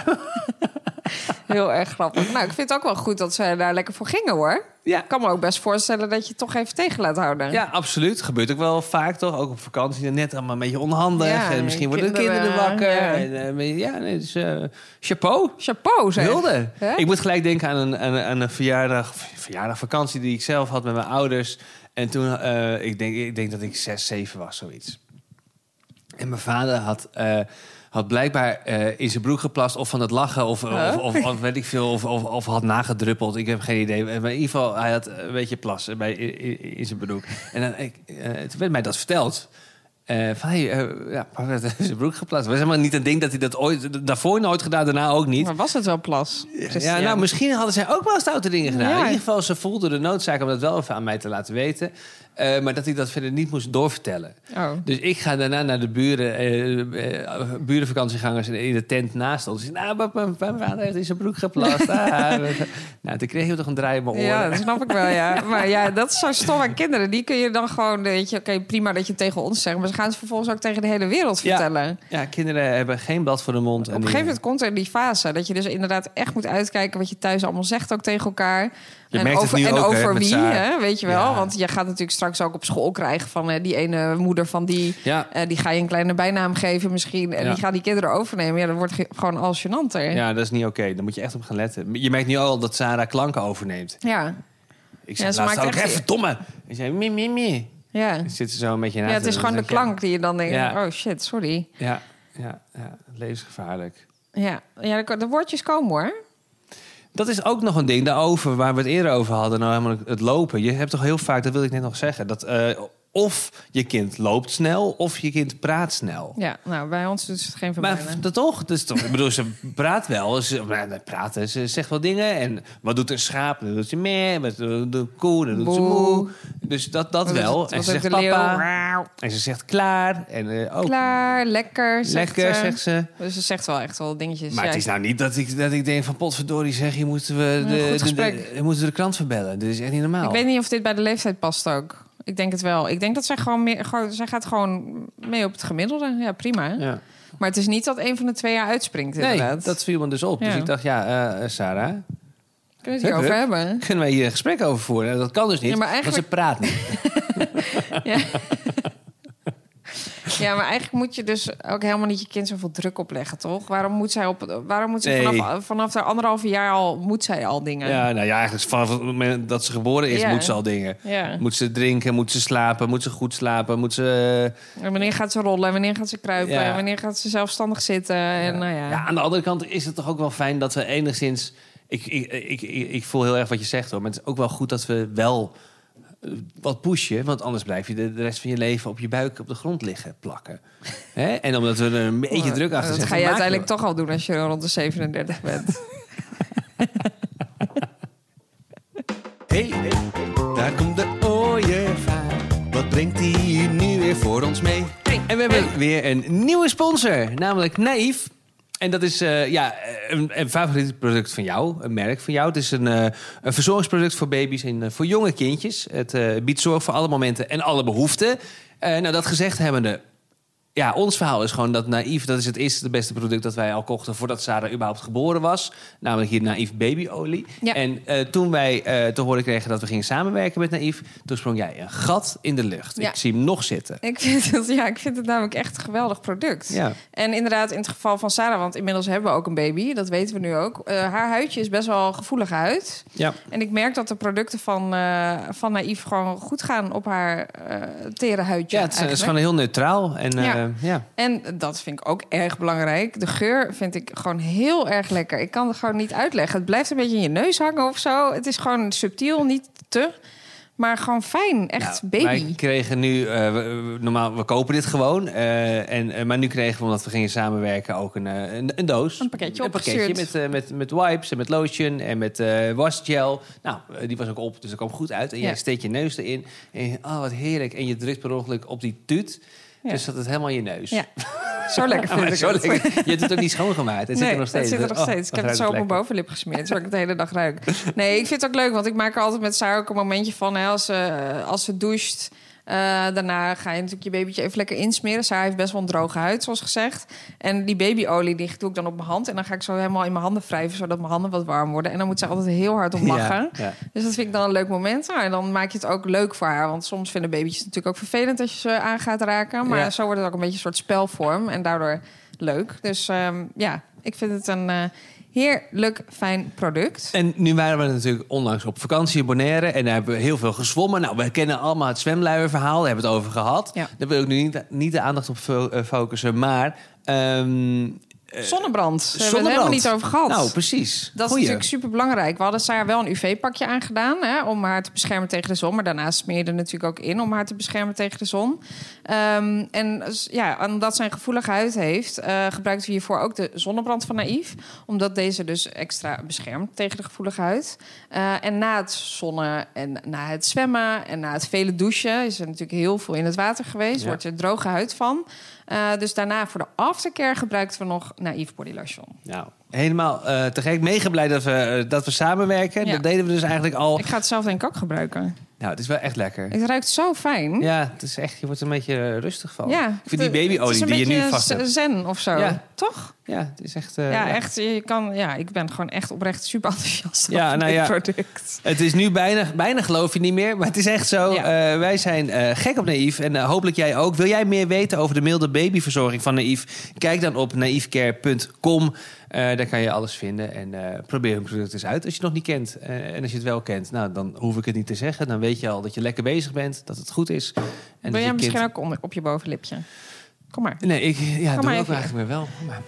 Heel erg grappig. Nou, ik vind het ook wel goed dat ze daar lekker voor gingen, hoor. Ja. Ik kan me ook best voorstellen dat je het toch even tegen laat houden. Ja, absoluut. Gebeurt ook wel vaak, toch? Ook op vakantie, net allemaal een beetje onhandig. Ja, en misschien worden de kinderen, kinderen wakker. ja. En, uh, ja, nee, dus, uh, chapeau. Chapeau, zeg. Hulde. Hè? Ik moet gelijk denken aan een, aan een, aan een verjaardag, verjaardag, vakantie die ik zelf had met mijn ouders. En toen, uh, ik, denk, ik denk dat ik zes, zeven was, zoiets. En mijn vader had... Uh, had blijkbaar uh, in zijn broek geplast of van het lachen of, Huh? of, of, of weet ik veel, of, of, of had nagedruppeld. Ik heb geen idee. Maar in ieder geval, hij had een beetje plas bij, in, in zijn broek. En dan, ik, uh, toen werd mij dat verteld. Uh, van, hey, uh, ja, papa had in zijn broek geplast. Het was helemaal niet een ding dat hij dat ooit, daarvoor nooit gedaan, daarna ook niet. Maar was het wel plas? Ja, nou, misschien hadden zij ook wel stoute dingen gedaan. Ja. In ieder geval, ze voelde de noodzaak om dat wel even aan mij te laten weten. Uh, maar dat hij dat verder niet moest doorvertellen. Oh. Dus ik ga daarna naar de buren, uh, uh, burenvakantiegangers in de tent naast ons. Dus, nou, mijn vader heeft in zijn broek geplast. Ah, nou, toen kreeg je toch een draai in mijn oren. Ja, dat snap ik wel, ja. Maar ja, dat is zo stom aan kinderen. Die kun je dan gewoon, weet je, oké, okay, prima dat je het tegen ons zegt, maar ze gaan het vervolgens ook tegen de hele wereld vertellen. Ja, ja, kinderen hebben geen blad voor de mond. Op een gegeven moment komt er die fase dat je dus inderdaad echt moet uitkijken wat je thuis allemaal zegt ook tegen elkaar. Je en merkt over, het nu en ook, over hè, wie, hè, weet je wel. Ja. Want je gaat natuurlijk straks ook op school krijgen van uh, die ene moeder van die. Ja. Uh, die ga je een kleine bijnaam geven misschien. En ja. die gaat die kinderen overnemen. Ja, dat wordt ge- gewoon al gênanter. Ja, dat is niet oké. Okay. Daar moet je echt op gaan letten. Je merkt nu al dat Sarah klanken overneemt. Ja. Ik zeg, ja, laatst ook echt... even domme. Ik zei, mie, mie, mie. Ja. Dan zit ze zo een beetje na. Ja, het is gewoon de klank ja. die je dan denkt, ja. oh shit, sorry. Ja, ja, ja, levensgevaarlijk. Ja, ja de, de woordjes komen hoor. Dat is ook nog een ding daarover, waar we het eerder over hadden, nou helemaal het lopen. Je hebt toch heel vaak, dat wil ik net nog zeggen, dat uh, of je kind loopt snel of je kind praat snel. Ja, nou, bij ons doet het geen van beide. Maar dat toch? Dus toch? Ik bedoel, ze praat wel. Ze, nou, praten, ze zegt wel dingen. En wat doet een schaap? Dan doet ze meer. Wat doet een koe? Dan doet ze moe. Dus dat, dat wel. Het, en ze zegt papa. En ze zegt klaar. En, uh, oh, klaar, lekker, zegt lekker, ze. zegt ze. Dus ze zegt wel echt wel dingetjes. Maar ja, het is nou niet dat ik, dat ik denk van potverdorie zeg, hier moeten we de, goed de, de, de, moeten we de krant verbellen. Dit is echt niet normaal. Ik weet niet of dit bij de leeftijd past ook. Ik denk het wel. Ik denk dat zij gewoon meer, gewoon, zij gaat gewoon mee op het gemiddelde. Ja, prima. Ja. Maar het is niet dat een van de twee jaar uitspringt, inderdaad. Nee, dat viel me dus op. Ja. Dus ik dacht, ja, uh, Sarah... Kunnen we het hierover hebben? Kunnen wij hier een gesprek over voeren? Dat kan dus niet, ja, maar eigenlijk... want ze praat niet. ja. Ja, maar eigenlijk moet je dus ook helemaal niet je kind zoveel druk opleggen, toch? Waarom moet zij op, waarom moet ze nee. vanaf, vanaf de anderhalve jaar al moet zij al dingen? Ja, nou ja, eigenlijk vanaf het moment dat ze geboren is, ja. moet ze al dingen. Ja. Moet ze drinken, moet ze slapen, moet ze goed slapen, moet ze. En wanneer gaat ze rollen? Wanneer gaat ze kruipen? Ja. Wanneer gaat ze zelfstandig zitten? En, Ja. nou ja. Ja, aan de andere kant is het toch ook wel fijn dat we enigszins. Ik, ik, ik, ik, ik voel heel erg wat je zegt hoor, maar het is ook wel goed dat we wel wat pushen, want anders blijf je de, de rest van je leven op je buik op de grond liggen plakken. Hè? En omdat we er een beetje oh, druk achter zetten. Dat ga je uiteindelijk toch al doen als je rond de zevenendertig bent. Hey, hey, daar komt de ooievaar. Wat brengt hij nu weer voor ons mee? Hey, en we hebben hey. weer een nieuwe sponsor, namelijk Naïef. En dat is uh, ja, een, een favoriet product van jou, een merk van jou. Het is een, uh, een verzorgingsproduct voor baby's en uh, voor jonge kindjes. Het uh, biedt zorg voor alle momenten en alle behoeften. Uh, nou, dat gezegd hebbende, ja, ons verhaal is gewoon dat Naïef, dat is het eerste, het beste product dat wij al kochten voordat Sarah überhaupt geboren was. Namelijk hier Naïef babyolie. Ja. En uh, toen wij uh, te horen kregen dat we gingen samenwerken met Naïef, toen sprong jij een gat in de lucht. Ja. Ik zie hem nog zitten. Ik vind, het, ja, ik vind het namelijk echt een geweldig product. Ja. En inderdaad, in het geval van Sarah, want inmiddels hebben we ook een baby, dat weten we nu ook. Uh, haar huidje is best wel gevoelige huid. Ja. En ik merk dat de producten van, uh, van Naïef gewoon goed gaan op haar uh, tere huidje. Ja, het is, het is gewoon heel neutraal. En, uh, ja. ja. en dat vind ik ook erg belangrijk. De geur vind ik gewoon heel erg lekker. Ik kan het gewoon niet uitleggen. Het blijft een beetje in je neus hangen of zo. Het is gewoon subtiel, niet te... Maar gewoon fijn, echt nou, baby. Wij kregen nu, uh, we, normaal, we kopen dit gewoon. Uh, en, uh, maar nu kregen we, omdat we gingen samenwerken, ook een, uh, een, een doos. Een pakketje Een pakketje met, uh, met, met wipes en met lotion en met uh, wasgel. Nou, uh, die was ook op, dus dat kwam goed uit. En ja. jij steekt je neus erin. En oh, wat heerlijk. En je drukt per ongeluk op die tuut. Ja. Dus dat het helemaal in je neus. Ja. Zo lekker vind ik zo het. Lekker. Je hebt het ook niet schoongemaakt. Het nee, zit er nog steeds. Het zit er nog steeds. Oh, ik heb het zo op mijn bovenlip gesmeerd, zodat ik het de hele dag ruik. Nee, ik vind het ook leuk, want ik maak er altijd met Sarah ook een momentje van. Hè, als, ze, als ze doucht, uh, daarna ga je natuurlijk je babytje even lekker insmeren. Sarah heeft best wel een droge huid, zoals gezegd. En die babyolie, die doe ik dan op mijn hand. En dan ga ik zo helemaal in mijn handen wrijven, zodat mijn handen wat warm worden. En dan moet ze altijd heel hard om lachen. Ja, ja. Dus dat vind ik dan een leuk moment. Nou, en dan maak je het ook leuk voor haar. Want soms vinden babytjes natuurlijk ook vervelend als je ze aan gaat raken. Maar ja. zo wordt het ook een beetje een soort spelvorm. En daardoor leuk. Dus um, ja, ik vind het een uh, heerlijk fijn product. En nu waren we natuurlijk onlangs op vakantie in Bonaire. En daar hebben we heel veel gezwommen. Nou, we kennen allemaal het zwemluierverhaal. Daar hebben we het over gehad. Ja. Daar wil ik nu niet, niet de aandacht op focussen. Maar um, Uh, Zonnebrand. Daar hebben we het zonnebrand. helemaal niet over gehad. Nou, precies. Dat is Goeie. natuurlijk super belangrijk. We hadden Sarah wel een U V-pakje aangedaan, hè, om haar te beschermen tegen de zon. Maar daarnaast smeerde natuurlijk ook in om haar te beschermen tegen de zon. Um, en ja, omdat zij een gevoelige huid heeft, uh, gebruikt we hiervoor ook de zonnebrand van Naïef. Omdat deze dus extra beschermt tegen de gevoelige huid. Uh, en na het zonnen en na het zwemmen en na het vele douchen is er natuurlijk heel veel in het water geweest. Ja. Wordt er droge huid van. Uh, dus daarna voor de aftercare gebruikten we nog Naïef Body Lotion. Nou, helemaal uh, te gek. Mega blij dat we, uh, dat we samenwerken. Ja. Dat deden we dus eigenlijk al. Ik ga het zelf denk ik ook gebruiken. Nou, het is wel echt lekker. Het ruikt zo fijn. Ja, het is echt, je wordt er een beetje rustig van. Ja, Ik vind die babyolie die je nu vast hebt. zen of zo, Ja. toch? Ja, het is echt... Uh, Ja, echt. Je kan, ja, ik ben gewoon echt oprecht super enthousiast Ja, over nou dit ja. product. Het is nu bijna, bijna geloof je niet meer, maar het is echt zo. Ja. Uh, wij zijn uh, gek op Naïef en uh, hopelijk jij ook. Wil jij meer weten over de milde babyverzorging van Naïef? Kijk dan op naïefcare punt com. Uh, daar kan je alles vinden en uh, probeer hun product eens uit als je het nog niet kent. Uh, en als je het wel kent, nou, dan hoef ik het niet te zeggen. Dan weet je al dat je lekker bezig bent, dat het goed is. En Wil dat jij je misschien kind... ook onder, op je bovenlipje? Kom maar. Nee, ik ja, Kom doe maar ook even. eigenlijk weer wel. Kom maar.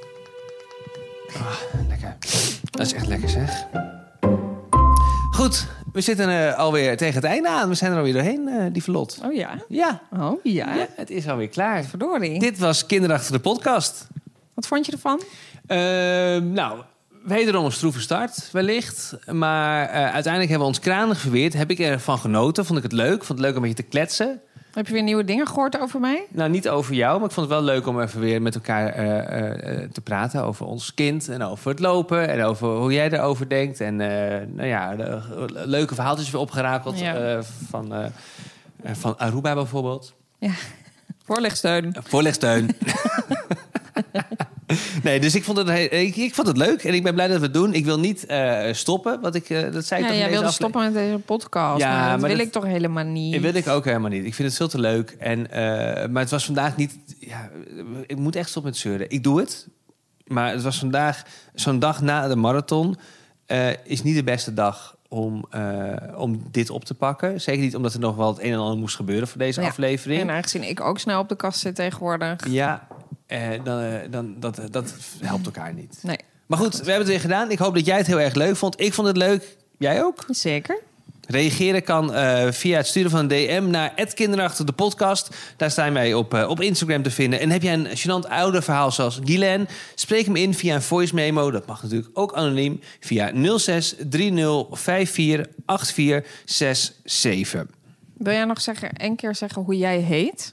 Ah, lekker. Dat is echt lekker, zeg. Goed, we zitten uh, alweer tegen het einde aan. We zijn er alweer doorheen, uh, lieve Lot. Oh ja. Ja. Oh ja. ja, het is alweer klaar. Verdorie. Dit was Kinderachtig de podcast. Wat vond je ervan? Uh, nou, wederom een stroeve start, wellicht. Maar uh, uiteindelijk hebben we ons kranig verweerd. Heb ik ervan genoten. Vond ik het leuk. Vond het leuk om een beetje te kletsen. Heb je weer nieuwe dingen gehoord over mij? Nou, niet over jou, maar ik vond het wel leuk om even weer met elkaar uh, uh, te praten over ons kind en over het lopen en over hoe jij erover denkt. En uh, nou ja, de, leuke verhaaltjes weer opgerakeld Ja. uh, van, uh, uh, van Aruba bijvoorbeeld. Ja. Voorlichtsteun. Voorlichtsteun. Nee, dus ik vond, het, ik, ik vond het leuk en ik ben blij dat we het doen. Ik wil niet uh, stoppen, wat ik, uh, dat zei ik Ja, toch jij in deze wilde afle- stoppen met deze podcast. Ja, maar dat maar wil dat- ik toch helemaal niet. Dat wil ik ook helemaal niet. Ik vind het veel te leuk. En, uh, maar het was vandaag niet... Ja, ik moet echt stoppen met zeuren. Ik doe het. Maar het was vandaag... Zo'n dag na de marathon... Uh, is niet de beste dag om, uh, om dit op te pakken. Zeker niet omdat er nog wel het een en ander moest gebeuren voor deze Ja. aflevering. En aangezien ik ook snel op de kast zit tegenwoordig. Ja, uh, dan, uh, dan, dat, dat helpt elkaar niet. Nee, Maar goed, we hebben het weer gedaan. Ik hoop dat jij het heel erg leuk vond. Ik vond het leuk. Jij ook? zeker. Reageren kan uh, via het sturen van een D M naar het Kinderachtig de podcast. Daar zijn wij op, uh, op Instagram te vinden. En heb jij een gênant ouderverhaal zoals Guylaine? Spreek hem in via een voice memo. Dat mag natuurlijk ook anoniem. Via nul zes drie nul vijf vier acht vier zes zeven. Wil jij nog zeggen, één keer zeggen hoe jij heet?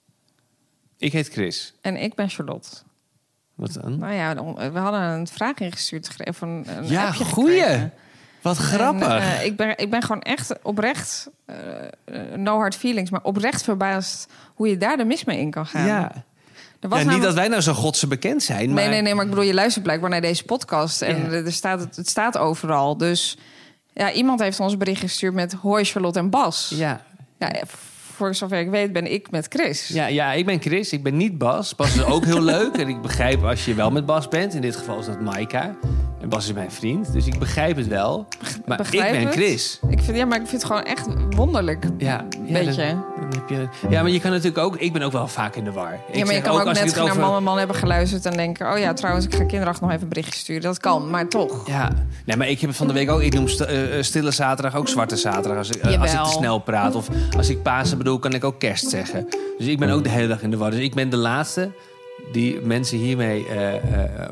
Ik heet Chris. En ik ben Charlotte. Wat dan? Nou ja, we hadden een vraag ingestuurd. Of een, een Ja, appje goeie. gekregen. Wat grappig. En, uh, ik, ben, ik ben gewoon echt oprecht, uh, uh, no hard feelings, maar oprecht verbaasd hoe je daar de mis mee in kan gaan. ja. Er was Ja, niet namelijk- dat wij nou zo godse bekend zijn. Maar... Nee, nee, nee, maar ik bedoel, je luistert blijkbaar naar deze podcast en Ja. er staat, het, het staat overal. Dus ja, iemand heeft ons een bericht gestuurd met hoi Charlotte en Bas. Ja. Ja, voor zover ik weet ben ik met Chris. Ja, ja, ik ben Chris. Ik ben niet Bas. Bas is ook heel leuk. En ik begrijp als je wel met Bas bent. In dit geval is dat Maika. En Bas is mijn vriend. Dus ik begrijp het wel. Maar Begrijp ik ben het? Chris. Ik vind, ja, maar ik vind het gewoon echt wonderlijk. Ja, ja, Beetje. Dan, dan heb je, ja, maar je kan natuurlijk ook... Ik ben ook wel vaak in de war. Ik Ja, maar je zeg kan ook, als ik net het naar over- man en man hebben geluisterd en denken... oh ja, trouwens, ik ga kinderachtig nog even een berichtje sturen. Dat kan, maar toch. Ja, nee, maar ik heb het van de week ook... Ik noem st- uh, stille zaterdag ook zwarte zaterdag. Als ik, uh, als ik Jawel. te snel praat. Of als ik Pasen bedoel, kan ik ook kerst zeggen. Dus ik ben ook de hele dag in de war. Dus ik ben de laatste die mensen hiermee uh, uh,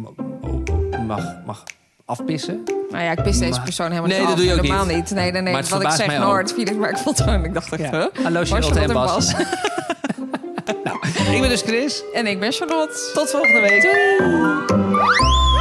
mag, mag afpissen. Nou ja, ik pis deze Maar- persoon helemaal Nee, niet dat af. doe je ook Helemaal niet. niet. Nee, nee, nee. Maar het Wat ik verbaast zeg, mij no ook. hard feelings. Maar ik vond het gewoon... Ik dacht echt, Ja. huh? Hallo Waar Charlotte en Charlotte Bas. Nou, ik ben dus Chris. En ik ben Charlotte. Tot volgende week. Doei.